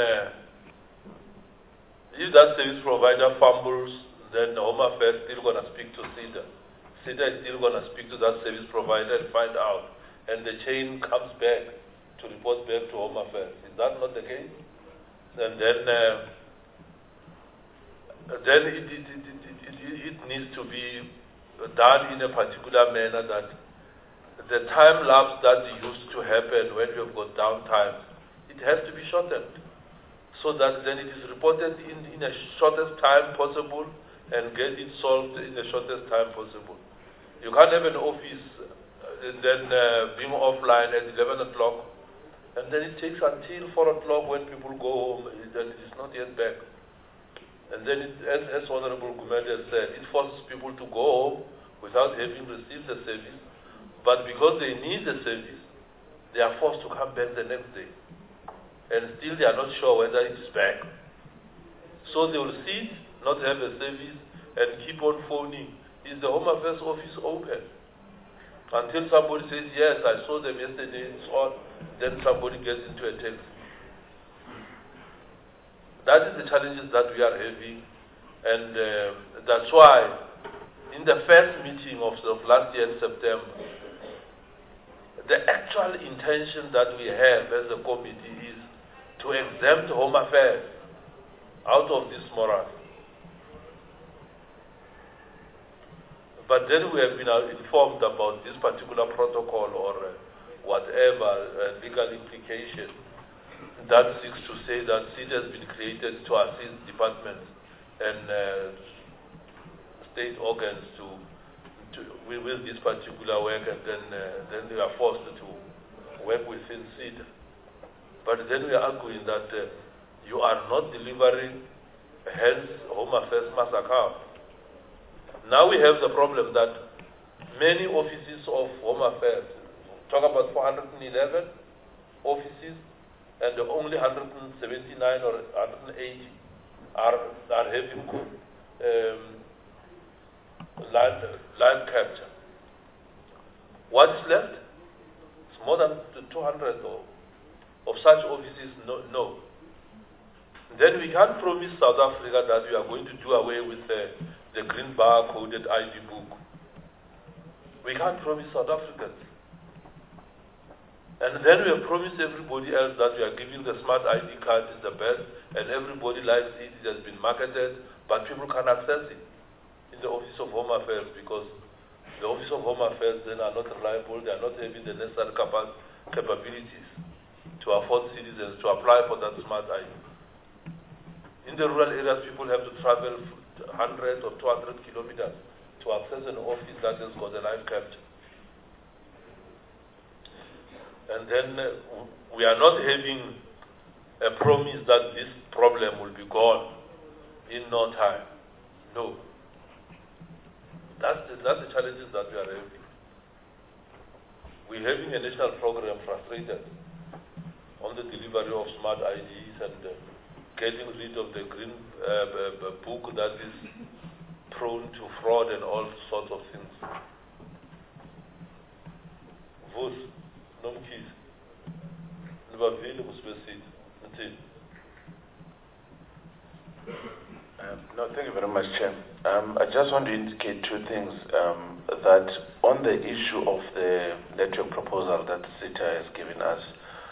if that service provider fumbles, then Home Affairs is still going to speak to CETA. CETA is still going to speak to that service provider and find out. And the chain comes back to report back to Home Affairs. Is that not the case? And then it needs to be done in a particular manner that the time lapse that used to happen when you've got downtime, it has to be shortened so that then it is reported in the shortest time possible and get it solved in the shortest time possible. You can't have an office and then being offline at 11 o'clock, and then it takes until 4 o'clock when people go home, then it is not yet back. And then, as Honorable Gumede has said, it forces people to go home without having received the service, but because they need the service, they are forced to come back the next day. And still they are not sure whether it is back. So they will sit, not have a service, and keep on phoning. Is the Home Affairs office open? Until somebody says, yes, I saw them yesterday, it's on, then somebody gets into a taxi. That is the challenges that we are having, and that's why in the first meeting of last year in September, the actual intention that we have as a committee is to exempt Home Affairs out of this morass. But then we have been informed about this particular protocol or whatever legal implication that seeks to say that SEED has been created to assist departments and state organs with this particular work, and then they are forced to work within SEED. But then we are arguing that you are not delivering, hence Home Affairs must account. Now we have the problem that many offices of Home Affairs, talk about 411 offices, and only 179 or 180 are having live capture. What's left? It's more than 200 of such offices. No. Then we can't promise South Africa that we are going to do away with the green bar-coded ID book. We can't promise South Africans. And then we have promised everybody else that we are giving the smart ID card is the best, and everybody likes it. It has been marketed, but people can't access it in the Office of Home Affairs because the Office of Home Affairs then are not reliable. They are not having the necessary capabilities to afford citizens to apply for that smart ID. In the rural areas, people have to travel 100 or 200 kilometers to access an office that has got a live capture. And then we are not having a promise that this problem will be gone in no time. No. That's the challenges that we are having. We're having a national program frustrated on the delivery of smart IDs and getting rid of the green book that is prone to fraud and all sorts of things. Vos, nomkis, nibavile kusibesidi, nthini. No, thank you very much, Chair. I just want to indicate two things. That on the issue of the network proposal that SETA has given us,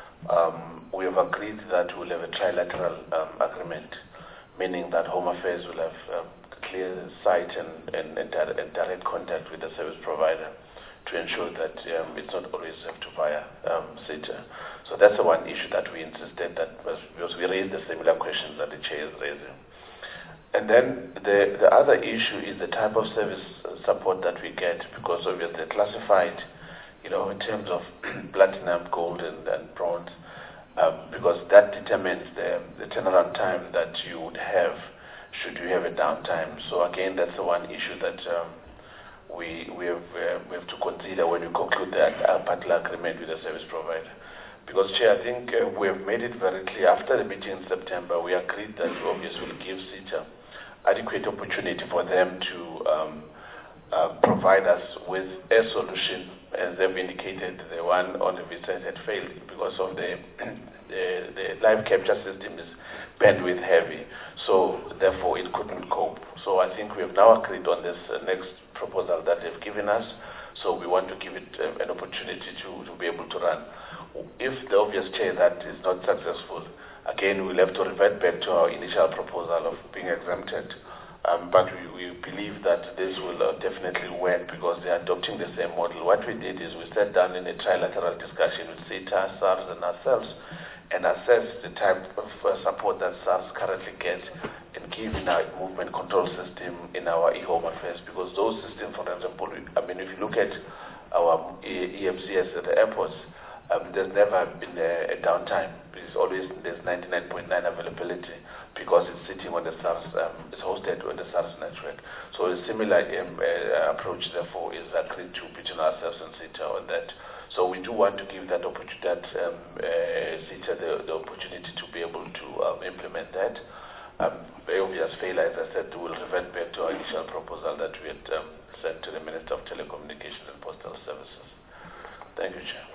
we have agreed that we'll have a trilateral agreement, meaning that Home Affairs will have clear sight and direct contact with the service provider to ensure that it's not always have to via SETA. So that's the one issue that we insisted that because we raised the similar questions that the Chair is raising. And then the other issue is the type of service support that we get, because obviously they're classified, in terms of platinum, gold, and bronze, because that determines the turnaround time that you would have should you have a downtime. So again, that's the one issue that we have to consider when we conclude that particular agreement with the service provider. Because, Chair, I think we have made it very clear after the meeting in September, we agreed that we obviously will give SETA adequate opportunity for them to provide us with a solution. As they've indicated, the one on the Vista had failed because of the live capture system is bandwidth heavy, so therefore it couldn't cope. So I think we have now agreed on this next proposal that they've given us, so we want to give it an opportunity to be able to run. If the obvious Chair that is not successful, again we'll have to revert back to our initial proposal of being exempted. But we believe that this will definitely work because they are adopting the same model. What we did is we sat down in a trilateral discussion with SETA, SARS, and ourselves, and assessed the type of support that SARS currently gets and give in our movement control system in our e-Home Affairs, because those systems, for example, if you look at our EMCS at the airports, there's never been a downtime. There's 99.9 availability because it's sitting on the SARS, it's hosted on the SARS network. So a similar approach, therefore, is agreed to between ourselves and SETA on that. So we do want to give that opportunity, SETA the opportunity to be able to implement that. The obvious failure, as I said, will revert back to our initial proposal that we had sent to the Minister of Telecommunications and Postal Services. Thank you, Chair.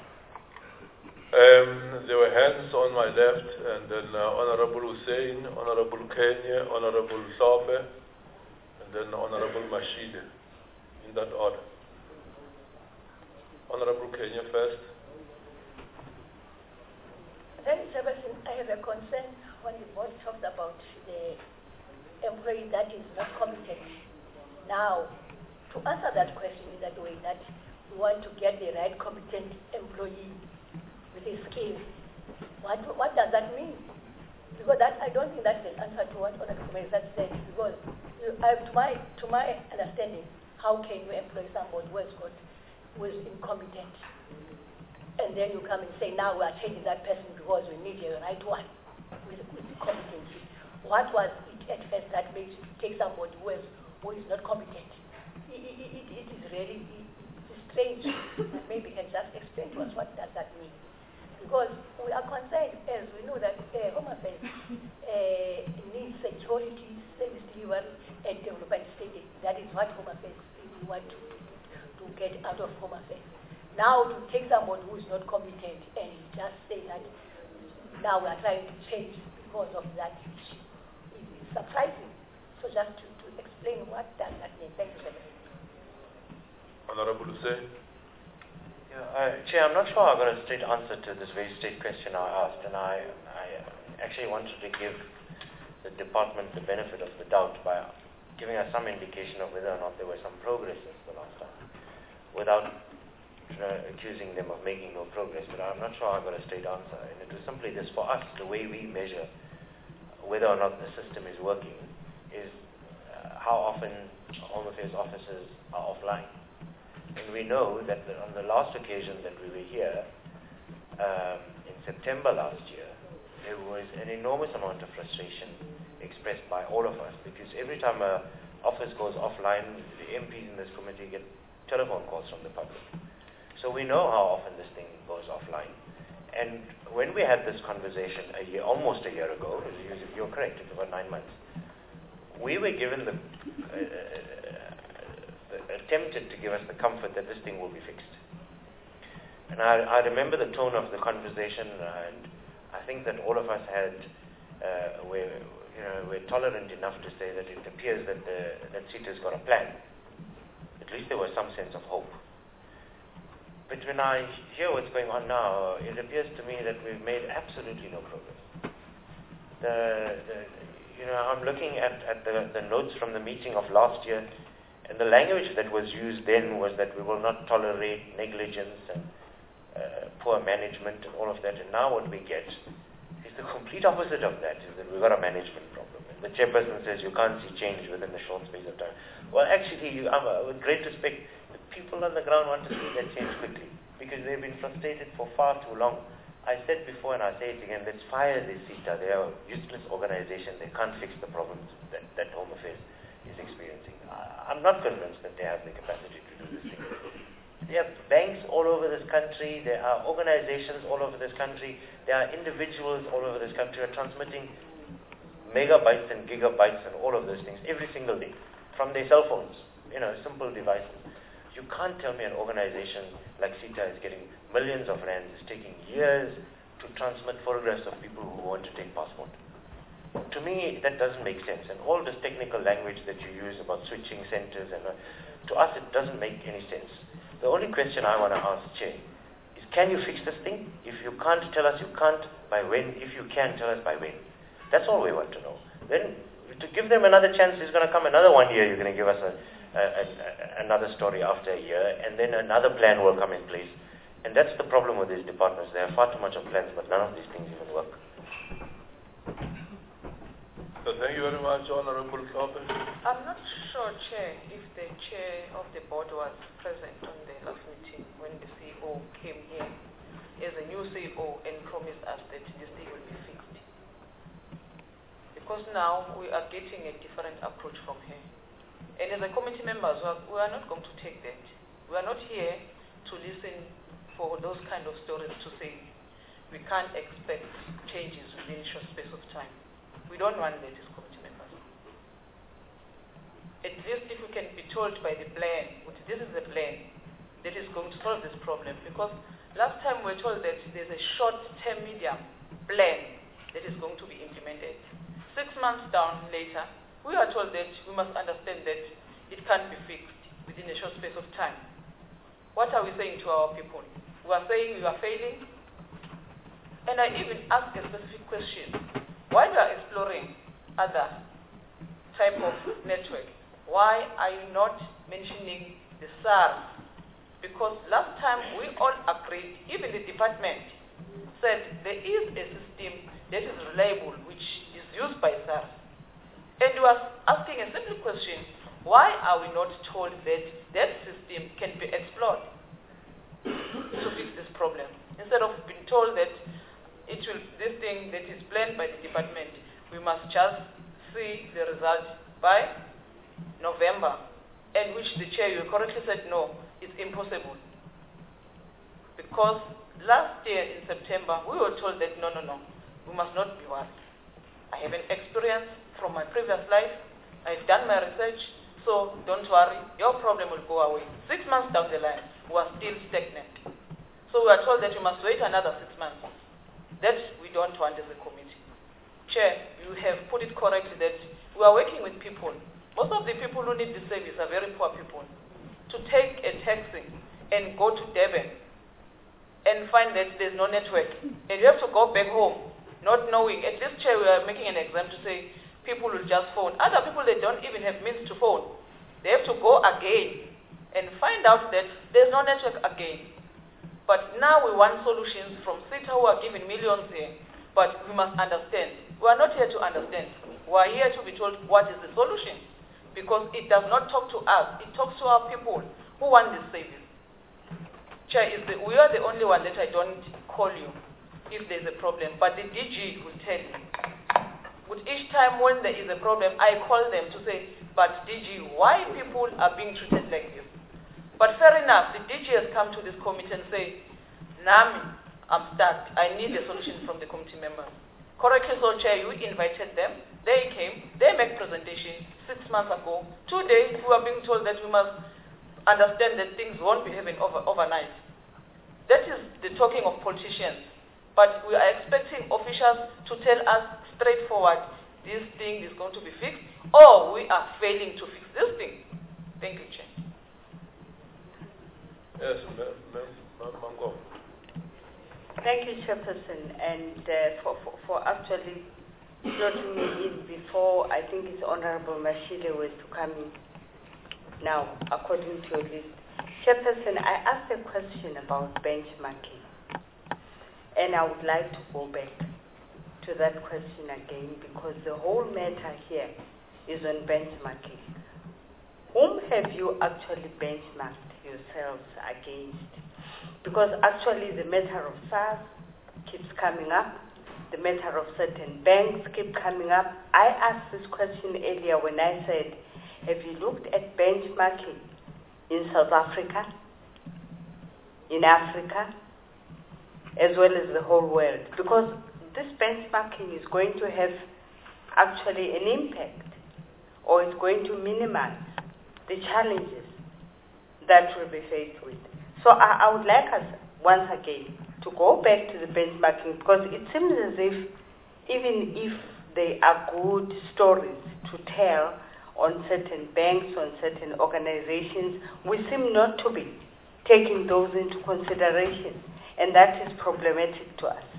There were hands on my left, and then Honorable Hussein, Honorable Kenya, Honorable Sobe, and then Honorable Mashide, in that order. Honorable Kenya first. Then, Chairperson, I have a concern when the board talks about the employee that is not competent. Now, to answer that question in that way, that we want to get the right competent employee with a skill, what does that mean? Because that, I don't think that's the answer to what Honorable Commissioner said, because to my understanding, how can you employ somebody who is incompetent? And then you come and say, now we are changing that person because we need a right one with competency. What was it at first that makes you take somebody who is not competent? It is really strange. Maybe you can just explain to us what does that mean? Because we are concerned, as we know that Home Affairs needs security, service delivery, and development stages. That is what Home Affairs we want to get out of Home Affairs. Now to take somebody who is not competent and just say that now we are trying to change because of that issue is surprising. So just to explain what does that mean. Thank you, Chairman. Honorable Hussein. Chair, I'm not sure I got a straight answer to this very straight question I asked, and I actually wanted to give the department the benefit of the doubt by giving us some indication of whether or not there was some progress since the last time, without accusing them of making no progress. But I'm not sure I got a straight answer, and it was simply this: for us, the way we measure whether or not the system is working is how often Home Affairs officers are offline. And we know that on the last occasion that we were here, in September last year, there was an enormous amount of frustration expressed by all of us, because every time an office goes offline, the MPs in this committee get telephone calls from the public. So we know how often this thing goes offline. And when we had this conversation almost a year ago, you're correct, it's about 9 months, we were given attempted to give us the comfort that this thing will be fixed. And I remember the tone of the conversation, and I think that all of us we're tolerant enough to say that it appears that SETA's got a plan. At least there was some sense of hope. But when I hear what's going on now, it appears to me that we've made absolutely no progress. I'm looking at the notes from the meeting of last year, and the language that was used then was that we will not tolerate negligence and poor management and all of that. And now what we get is the complete opposite of that, is that we've got a management problem. And the chairperson says you can't see change within a short space of time. Well, actually, with great respect, the people on the ground want to see that change quickly, because they've been frustrated for far too long. I said before and I say it again, let's fire this SETA. They are a useless organization. They can't fix the problems that Home Affairs is experiencing. I'm not convinced that they have the capacity to do this thing. There are banks all over this country, there are organizations all over this country, there are individuals all over this country who are transmitting megabytes and gigabytes and all of those things every single day from their cell phones, simple devices. You can't tell me an organization like SETA is getting millions of rands, it's taking years to transmit photographs of people who want to take passport. To me, that doesn't make sense. And all this technical language that you use about switching centers, and to us, it doesn't make any sense. The only question I want to ask, Chair, is can you fix this thing? If you can't tell us you can't, by when? If you can, tell us by when. That's all we want to know. Then, to give them another chance, there's going to come another 1 year, you're going to give us another story after a year, and then another plan will come in place. And that's the problem with these departments. They have far too much of plans, but none of these things even work. Thank you very much, Honorable Klopper. I'm not sure, Chair, if the chair of the board was present on the last meeting when the CEO came here as a new CEO and promised us that this thing will be fixed. Because now we are getting a different approach from her. And as a committee members, we are not going to take that. We are not here to listen for those kind of stories to say we can't expect changes within a short space of time. We don't want that as committee members. At least if we can be told by the plan, this is the plan that is going to solve this problem, because last time we were told that there's a short-term medium plan that is going to be implemented. 6 months down later, we are told that we must understand that it can't be fixed within a short space of time. What are we saying to our people? We are saying we are failing. And I even asked a specific question. While we are exploring other type of network, why are you not mentioning the SARS? Because last time we all agreed, even the department said there is a system that is reliable, which is used by SARS. And we was asking a simple question, why are we not told that that system can be explored to fix this problem? Instead of being told that this thing that is planned by the department, we must just see the result by November, and which the chair, you correctly said, no, it's impossible. Because last year in September, we were told that, no, we must not be worried. I have an experience from my previous life. I've done my research, so don't worry, your problem will go away. 6 months down the line, we are still stagnant. So we are told that we must wait another 6 months. That we don't want as a committee. Chair, you have put it correctly that we are working with people. Most of the people who need the service are very poor people. To take a taxi and go to Durban and find that there's no network, and you have to go back home, not knowing. At this chair, we are making an exam to say people will just phone. Other people, they don't even have means to phone. They have to go again and find out that there's no network again. But now we want solutions from SITA who are giving millions here. But we must understand. We are not here to understand. We are here to be told what is the solution. Because it does not talk to us. It talks to our people who want this service. Chair, we are the only one that I don't call you if there's a problem. But the DG will tell you. With each time when there is a problem, I call them to say, but DG, why people are being treated like this? But fair enough, the DG has come to this committee and say, Nami, I'm stuck. I need a solution from the committee members. Correctly so, Chair, you invited them. They came. They made presentation 6 months ago. Today, we are being told that we must understand that things won't be happening overnight. That is the talking of politicians. But we are expecting officials to tell us straightforward, this thing is going to be fixed, or we are failing to fix this thing. Thank you, Chair. Yes, Mango. Thank you, Chairperson, and for actually slotting me in before. I think it's Honorable Mashile was to come in now, according to your list. Chairperson, I asked a question about benchmarking, and I would like to go back to that question again, because the whole matter here is on benchmarking. Whom have you actually benchmarked yourselves against? Because actually the matter of SARS keeps coming up, the matter of certain banks keep coming up. I asked this question earlier when I said, have you looked at benchmarking in South Africa, in Africa, as well as the whole world? Because this benchmarking is going to have actually an impact, or it's going to minimize the challenges that we'll be faced with. So I would like us, once again, to go back to the benchmarking, because it seems as if, even if there are good stories to tell on certain banks, on certain organizations, we seem not to be taking those into consideration, and that is problematic to us.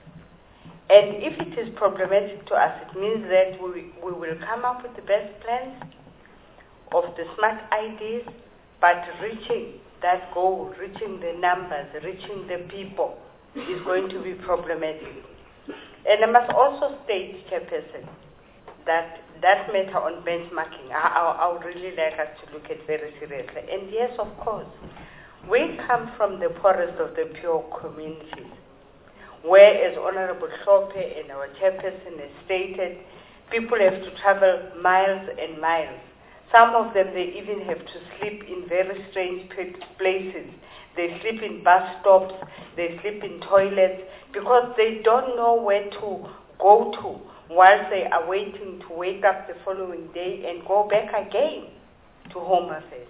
And if it is problematic to us, it means that we will come up with the best plans of the smart ideas, but reaching that goal, reaching the numbers, reaching the people is going to be problematic. And I must also state, Chairperson, that matter on benchmarking, I would really like us to look at very seriously. And yes, of course, we come from the poorest of the poor communities, where, as Honorable Hlophe and our Chairperson has stated, people have to travel miles and miles. Some of them, they even have to sleep in very strange places. They sleep in bus stops, they sleep in toilets, because they don't know where to go to whilst they are waiting to wake up the following day and go back again to Home Affairs.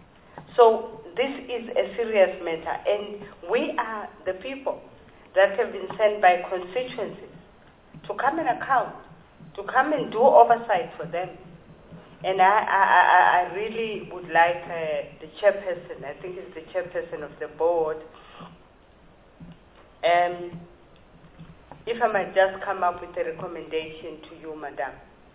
So this is a serious matter, and we are the people that have been sent by constituencies to come and account, to come and do oversight for them. And I really would like the chairperson, I think it's the chairperson of the board, if I might just come up with a recommendation to you, Madam.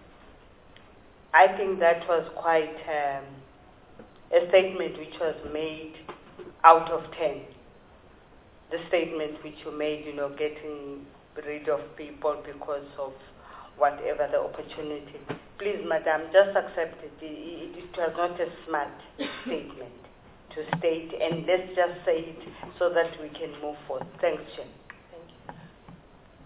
I think that was quite a statement which was made out of 10. The statement which you made, getting rid of people because of whatever the opportunity. Please, Madam, just accept it. It was not a smart statement to state, and let's just say it so that we can move forward. Thanks, Chair.